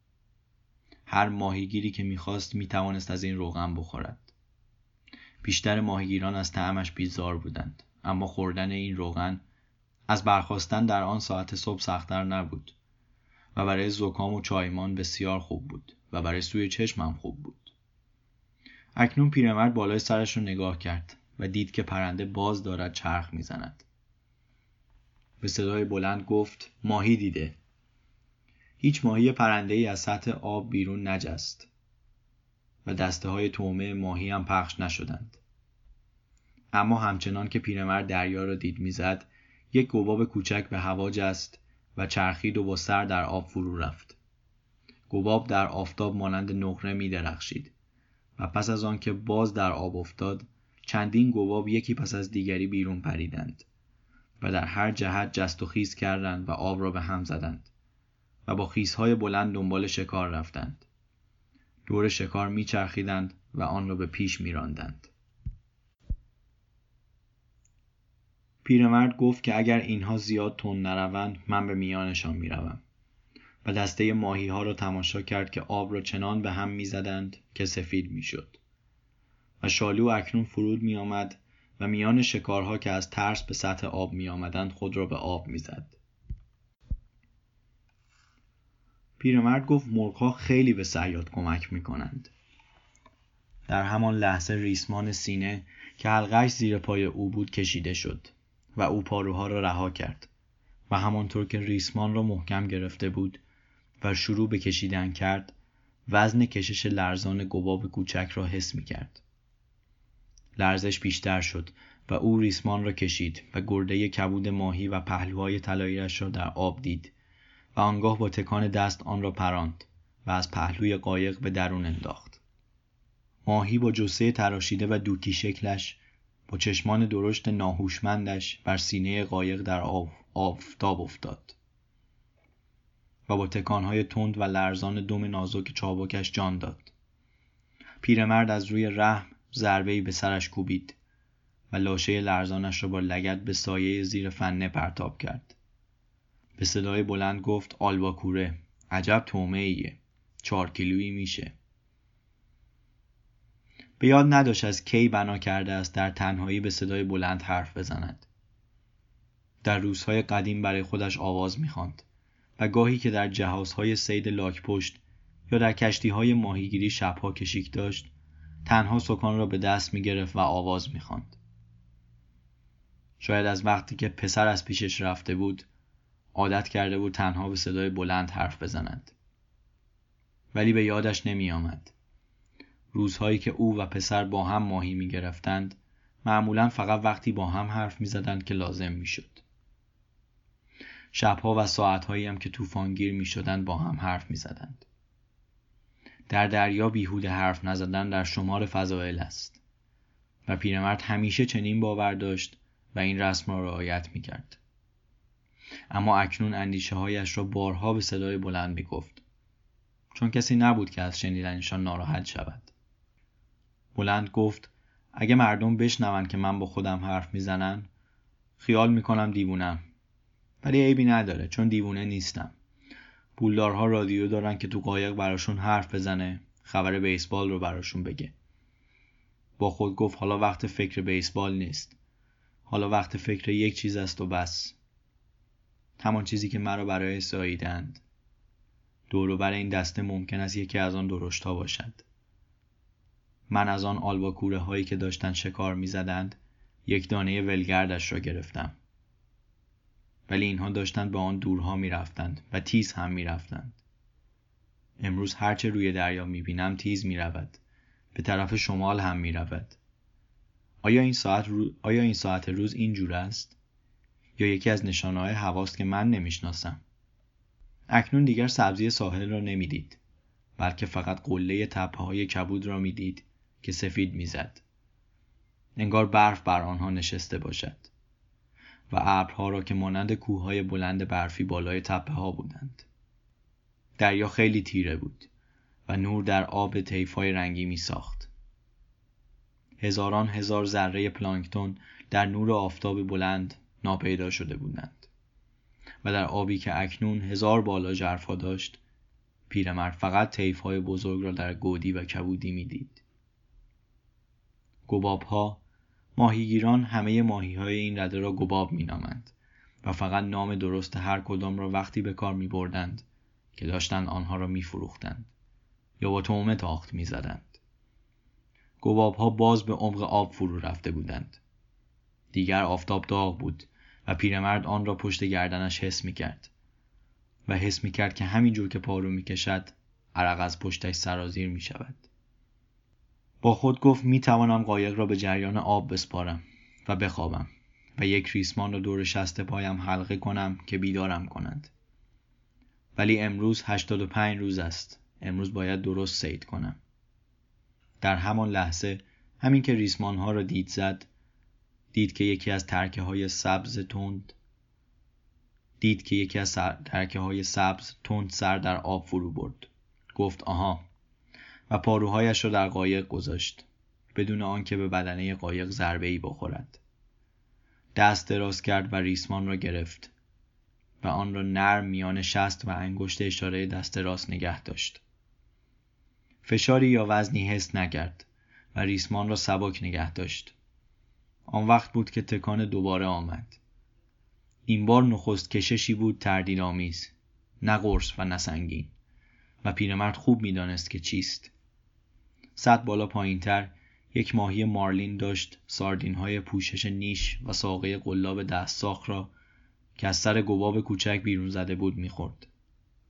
هر ماهیگیری که می‌خواست می‌توانست از این روغن بخورد. بیشتر ماهیگیران از طعمش بیزار بودند، اما خوردن این روغن از برخاستن در آن ساعت صبح سخت‌تر نبود و برای زکام و چایمان بسیار خوب بود و برای سوی چشم هم خوب بود. اکنون پیرمرد بالای سرش را نگاه کرد و دید که پرنده باز دارد چرخ می‌زند. به صدای بلند گفت ماهی دیده. هیچ ماهی پرنده‌ای از سطح آب بیرون نجست و دسته‌های طعمه ماهی هم پخش نشدند. اما همچنان که پیرمرد دریا را دید میزد، 1 گوباب کوچک به هوا جست و چرخید و با سر در آب فرو رفت. گوباب در آفتاب مانند نقره می درخشید و پس از آن که باز در آب افتاد، چندین گوباب یکی پس از دیگری بیرون پریدند و در هر جهت جست و خیز کردند و آب را به هم زدند و با خیزهای بلند دنبال شکار رفتند. دور شکار می چرخیدند و آن را به پیش می راندند. پیرمرد گفت که اگر اینها زیاد تند نروند من به میانشان می روم و دسته ماهی ها را تماشا کرد که آب را چنان به هم می زدند که سفید می شد و شالو اکنون فرود می آمد و میان شکارها که از ترس به سطح آب می آمدند خود را به آب می زد. پیرمرد گفت مرغ‌ها خیلی به صیاد کمک می کنند. در همان لحظه ریسمان سینه که حلقه‌اش زیر پای او بود کشیده شد و او پاروها را رها کرد و همانطور که ریسمان را محکم گرفته بود و شروع به کشیدن کرد، وزن کشش لرزان گباب کوچک را حس می‌کرد. لرزش بیشتر شد و او ریسمان را کشید و گرده کبود ماهی و پهلوهای طلایی‌اش را در آب دید و آنگاه با تکان دست آن را پراند و از پهلوی قایق به درون انداخت. ماهی با جثه تراشیده و دوکی شکلش، با چشمان درشت ناهوشمندش بر سینه قایق در آفتاب افتاد و با تکانهای تند و لرزان دم نازک چابکش جان داد. پیرمرد از روی رحم ضربه‌ای به سرش کوبید و لاشه لرزانش را با لگد به سایه زیر فنه پرتاب کرد. به صدای بلند گفت: آلباکوره، عجب طعمه‌ایه، 4 کیلویی میشه. به یاد نداشت از کی بنا کرده است در تنهایی به صدای بلند حرف بزند. در روزهای قدیم برای خودش آواز می‌خواند و گاهی که در جهازهای صید لاک‌پشت یا در کشتی‌های ماهیگیری شب‌ها کشیک داشت، تنها سکان را به دست می‌گرفت و آواز می‌خواند. شاید از وقتی که پسر از پیشش رفته بود، عادت کرده بود تنها به صدای بلند حرف بزند. ولی به یادش نمی‌آمد. روزهایی که او و پسر با هم ماهی می‌گرفتند، معمولاً فقط وقتی با هم حرف می‌زدند که لازم می‌شد. شب‌ها و ساعت‌هایی هم که طوفانگیر می‌شدند با هم حرف می‌زدند. در دریا بیهوده حرف نزدن در شمار فضائل است و پیرمرد همیشه چنین باور داشت و این رسم را رعایت می‌کرد. اما اکنون اندیشه‌هایش را بارها به صدای بلند می‌گفت، چون کسی نبود که از شنیدنشان ناراحت شود. بلند گفت: اگه مردم بشنون که من با خودم حرف میزنن، خیال میکنم دیوونم. ولی عیبی نداره، چون دیوونه نیستم. پولدارها رادیو دارن که تو قایق براشون حرف بزنه، خبر بیسبال رو براشون بگه. با خود گفت: حالا وقت فکر بیسبال نیست. حالا وقت فکر یک چیز است و بس. همان چیزی که مرا برای ساییدند. دور و بر این دسته ممکن است یکی از آن درشت‌ها باشد. من از آن آلباکوره هایی که داشتن شکار می زدند، یک دانه ولگردش را گرفتم. ولی اینها داشتند به آن دورها می رفتند و تیز هم می رفتند. امروز هرچه روی دریا می بینم تیز می رود. به طرف شمال هم می رود. آیا این ساعت روز این جور است؟ یا یکی از نشانه‌های هواست که من نمیشناسم؟ اکنون دیگر سبزی ساحل را نمی دید، بلکه فقط قله تپه‌های کبود را می دید که سفید میزد. انگار برف بر آنها نشسته باشد و ابرها را که مانند کوههای بلند برفی بالای تپه‌ها بودند. دریا خیلی تیره بود و نور در آب طیف‌های رنگی میساخت. هزاران هزار ذره پلانکتون در نور آفتاب بلند ناپیدا شده بودند و در آبی که اکنون 1000 بالا ژرفا داشت، پیرمرد فقط طیف‌های بزرگ را در گودی و کبودی میدید. گباب‌ها، ماهیگیران همه ماهی‌های این رده را گباب می‌نامند و فقط نام درست هر کدام را وقتی به کار می‌بردند که داشتند آنها را می‌فروختند یا با طعمه تاخت می‌زدند. گباب‌ها باز به عمق آب فرو رفته بودند. دیگر آفتاب داغ بود و پیرمرد آن را پشت گردنش حس می‌کرد و حس می‌کرد که همین جور که پارو می‌کشد، عرق از پشتش سرازیر می‌شود. با خود گفت: می‌توانم قایق را به جریان آب بسپارم و بخوابم و یک ریسمان را دور شست پایم حلقه کنم که بیدارم کنند. ولی امروز 85 روز است. امروز باید درست صید کنم. در همان لحظه، همین که ریسمان‌ها را دید که یکی از ترکه‌های سبز تند سر در آب فرو برد. گفت: آها، و پاروهایش را در قایق گذاشت بدون آنکه به بدنه قایق ضربه‌ای بخورد. دست دراز کرد و ریسمان را گرفت و آن را نرم میان شست و انگشت اشاره دست راست نگه داشت. فشاری یا وزنی حس نکرد و ریسمان را سبک نگه داشت. آن وقت بود که تکان دوباره آمد. این بار نخست کششی بود تردیدآمیز، نه قرص و نه سنگین، و پیرمرد خوب می‌دانست که چیست. 100 بالا پایین‌تر یک ماهی مارلین داشت ساردین‌های پوشش نیش و ساقه قلاب دستساخت را که از سر گباب کوچک بیرون زده بود می‌خورد.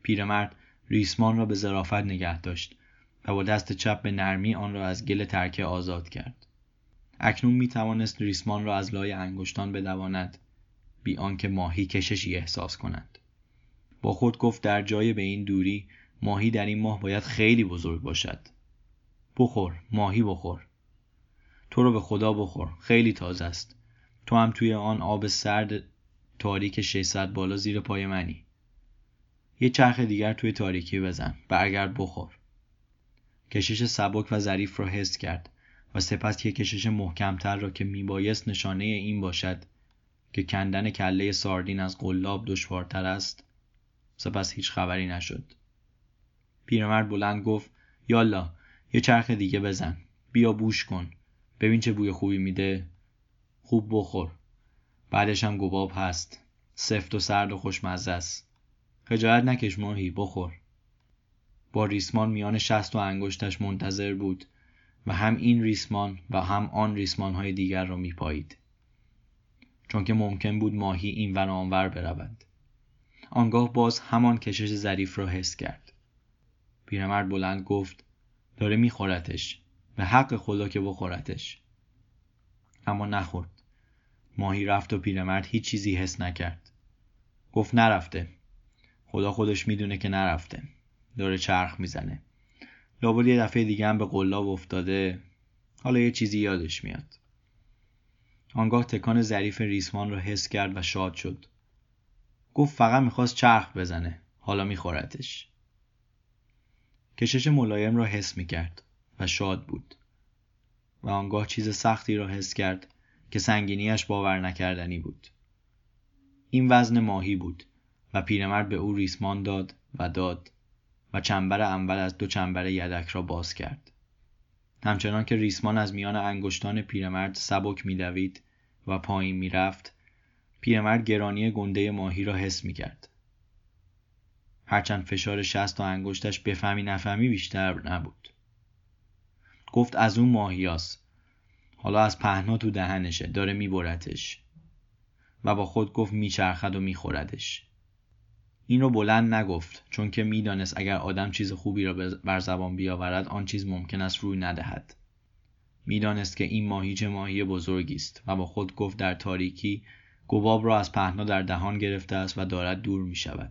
پیرمرد ریسمان را به ظرافت نگه داشت و با دست چپ به نرمی آن را از گل ترکه آزاد کرد. اکنون می توانست ریسمان را از لای انگشتان بدواند بی آنکه ماهی کششی احساس کند. با خود گفت در جای به این دوری ماهی در این ماه باید خیلی بزرگ باشد. بخور ماهی بخور. تو رو به خدا بخور، خیلی تازه است. تو هم توی آن آب سرد تاریک 600 بالا زیر پای منی. یه چرخ دیگر توی تاریکی بزن، برگرد بخور. کشش سبک و ظریف را حس کرد و سپس یک کشش محکمتر را که میبایست نشانه این باشد که کندن کله ساردین از قلاب دشوارتر است. سپس هیچ خبری نشد. پیرمرد بلند گفت یالا یه چرخ دیگه بزن، بیا بوش کن، ببین چه بوی خوبی میده. خوب بخور. بعدش هم گباب هست، سفت و سرد و خوشمزه است. خجالت نکش ماهی، بخور. با ریسمان میان شست و انگشتش منتظر بود و هم این ریسمان و هم آن ریسمان‌های دیگر را میپایید، چون که ممکن بود ماهی این ور آنور برود. آنگاه باز همان کشش ظریف را حس کرد. پیرمرد بلند گفت داره میخورتش، به حق خدا که بخورتش. اما نخورد. ماهی رفت و پیرمرد هیچ چیزی حس نکرد. گفت نرفته. خدا خودش میدونه که نرفته. داره چرخ میزنه. لابد یه دفعه دیگه هم به قلاب افتاده. حالا یه چیزی یادش میاد. آنگاه تکان ظریف ریسمان را حس کرد و شاد شد. گفت فقط میخواست چرخ بزنه. حالا میخورتش. کشش ملایم را حس میکرد و شاد بود. و آنگاه چیز سختی را حس کرد که سنگینیش باور نکردنی بود. این وزن ماهی بود و پیرمرد به او ریسمان داد و چنبر اول از 2 چنبر یدک را باز کرد. همچنان که ریسمان از میان انگشتان پیرمرد سبک می‌دوید و پایین می‌رفت، پیرمرد گرانی گنده ماهی را حس می‌کرد. هرچند فشار شست و انگشتش بفهمی نفهمی بیشتر نبود. گفت از اون ماهیاست. حالا از پهنا تو دهنشه، داره میبرتش. و با خود گفت میچرخد و میخوردش. این رو بلند نگفت، چون که میدانست اگر آدم چیز خوبی را بر زبان بیاورد آن چیز ممکن است روی ندهد. میدانست که این ماهی چه ماهی بزرگی است و با خود گفت در تاریکی گباب را از پهنا در دهان گرفته است و دارد دور می شود.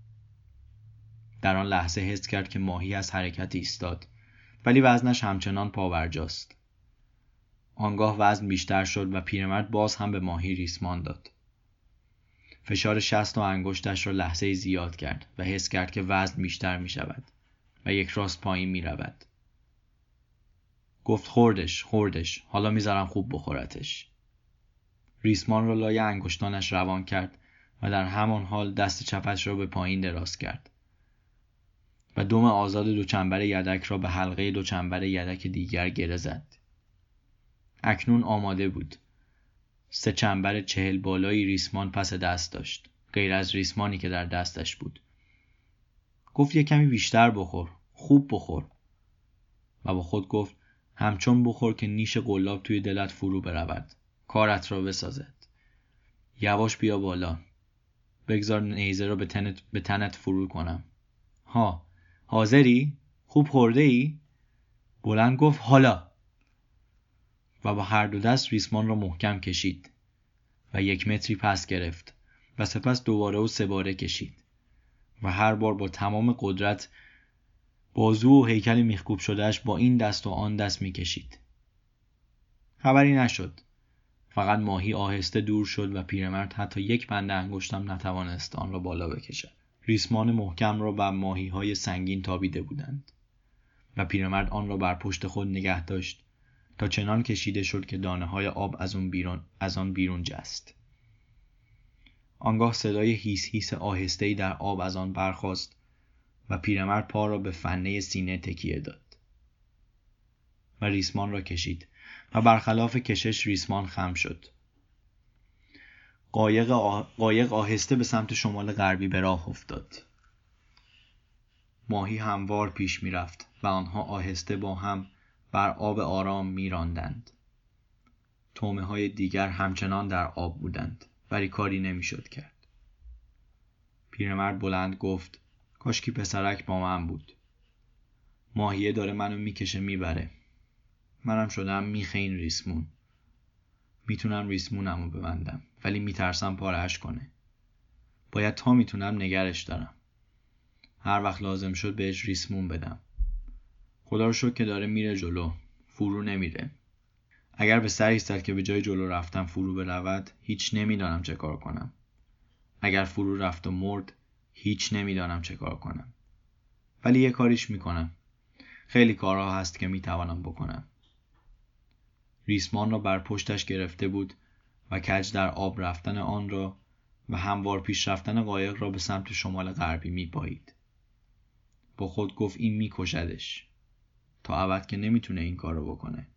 در آن لحظه حس کرد که ماهی از حرکت ایستاد، ولی وزنش همچنان پابرجاست. آنگاه وزن بیشتر شد و پیرمرد باز هم به ماهی ریسمان داد. فشار شست و انگشتش را لحظه زیاد کرد و حس کرد که وزن بیشتر می شود و یک راست پایین می رود. گفت خوردش، حالا میذارم خوب بخورتش. ریسمان را لای انگشتانش روان کرد و در همان حال دست چپش را به پایین دراز کرد و دم آزاد 2 چنبر یدک را به حلقه 2 چنبر یدک دیگر گره زد. اکنون آماده بود. 3 چنبر 40 بالایی ریسمان پس دست داشت، غیر از ریسمانی که در دستش بود. گفت یک کمی بیشتر بخور، خوب بخور. و با خود گفت همچون بخور که نیش قلاب توی دلت فرو برود، کارت را بسازد. یواش بیا بالا. بگذار نیزه را به تنت فرو کنم. حاضری؟ خوب خورده ای؟ بلند گفت حالا. و با هر 2 دست ریسمان را محکم کشید و 1 متری پس گرفت و سپس دوباره و 3 باره کشید و هر بار با تمام قدرت بازو و هیکل میخکوب شدهش با این دست و آن دست میکشید. خبری نشد. فقط ماهی آهسته دور شد و پیرمرد حتی 1 بند انگشتم نتوانست آن را بالا بکشد. ریسمان محکم را بر ماهی‌های سنگین تابیده بودند و پیرمرد آن را بر پشت خود نگه داشت تا چنان کشیده شد که دانه‌های آب از آن بیرون جست. آنگاه صدای هیس هیس آهسته‌ای در آب از آن برخاست و پیرمرد پا را به فنه سینه تکیه داد و ریسمان را کشید و برخلاف کشش ریسمان خم شد. قایق آهسته به سمت شمال غربی به راه افتاد. ماهی هموار پیش می رفت و آنها آهسته با هم بر آب آرام می راندند. طعمه های دیگر همچنان در آب بودند ولی کاری نمی شد کرد. پیرمرد بلند گفت کاشکی پسرک با من بود. ماهیه داره منو میکشه میبره. منم شدم میخه این ریسمون. میتونم ریسمونمو ببندم ولی میترسم پاره‌اش کنه. باید تا میتونم نگرش دارم. هر وقت لازم شد بهش ریسمون بدم. خدا رو شکر که داره میره جلو. فرو نمیره. اگر به سر ایستد که به جای جلو رفتن فرو برود، هیچ نمیدانم چه کار کنم. اگر فرو رفت و مرد، هیچ نمیدانم چه کار کنم. ولی یه کاریش میکنم. خیلی کارها هست که میتوانم بکنم. ریسمان را بر پشتش گرفته بود و کج در آب رفتن آن را و هموار پیش رفتن قایق را به سمت شمال غربی میپایید. با خود گفت این میکشدش. تا ابد که نمیتونه این کار رو بکنه.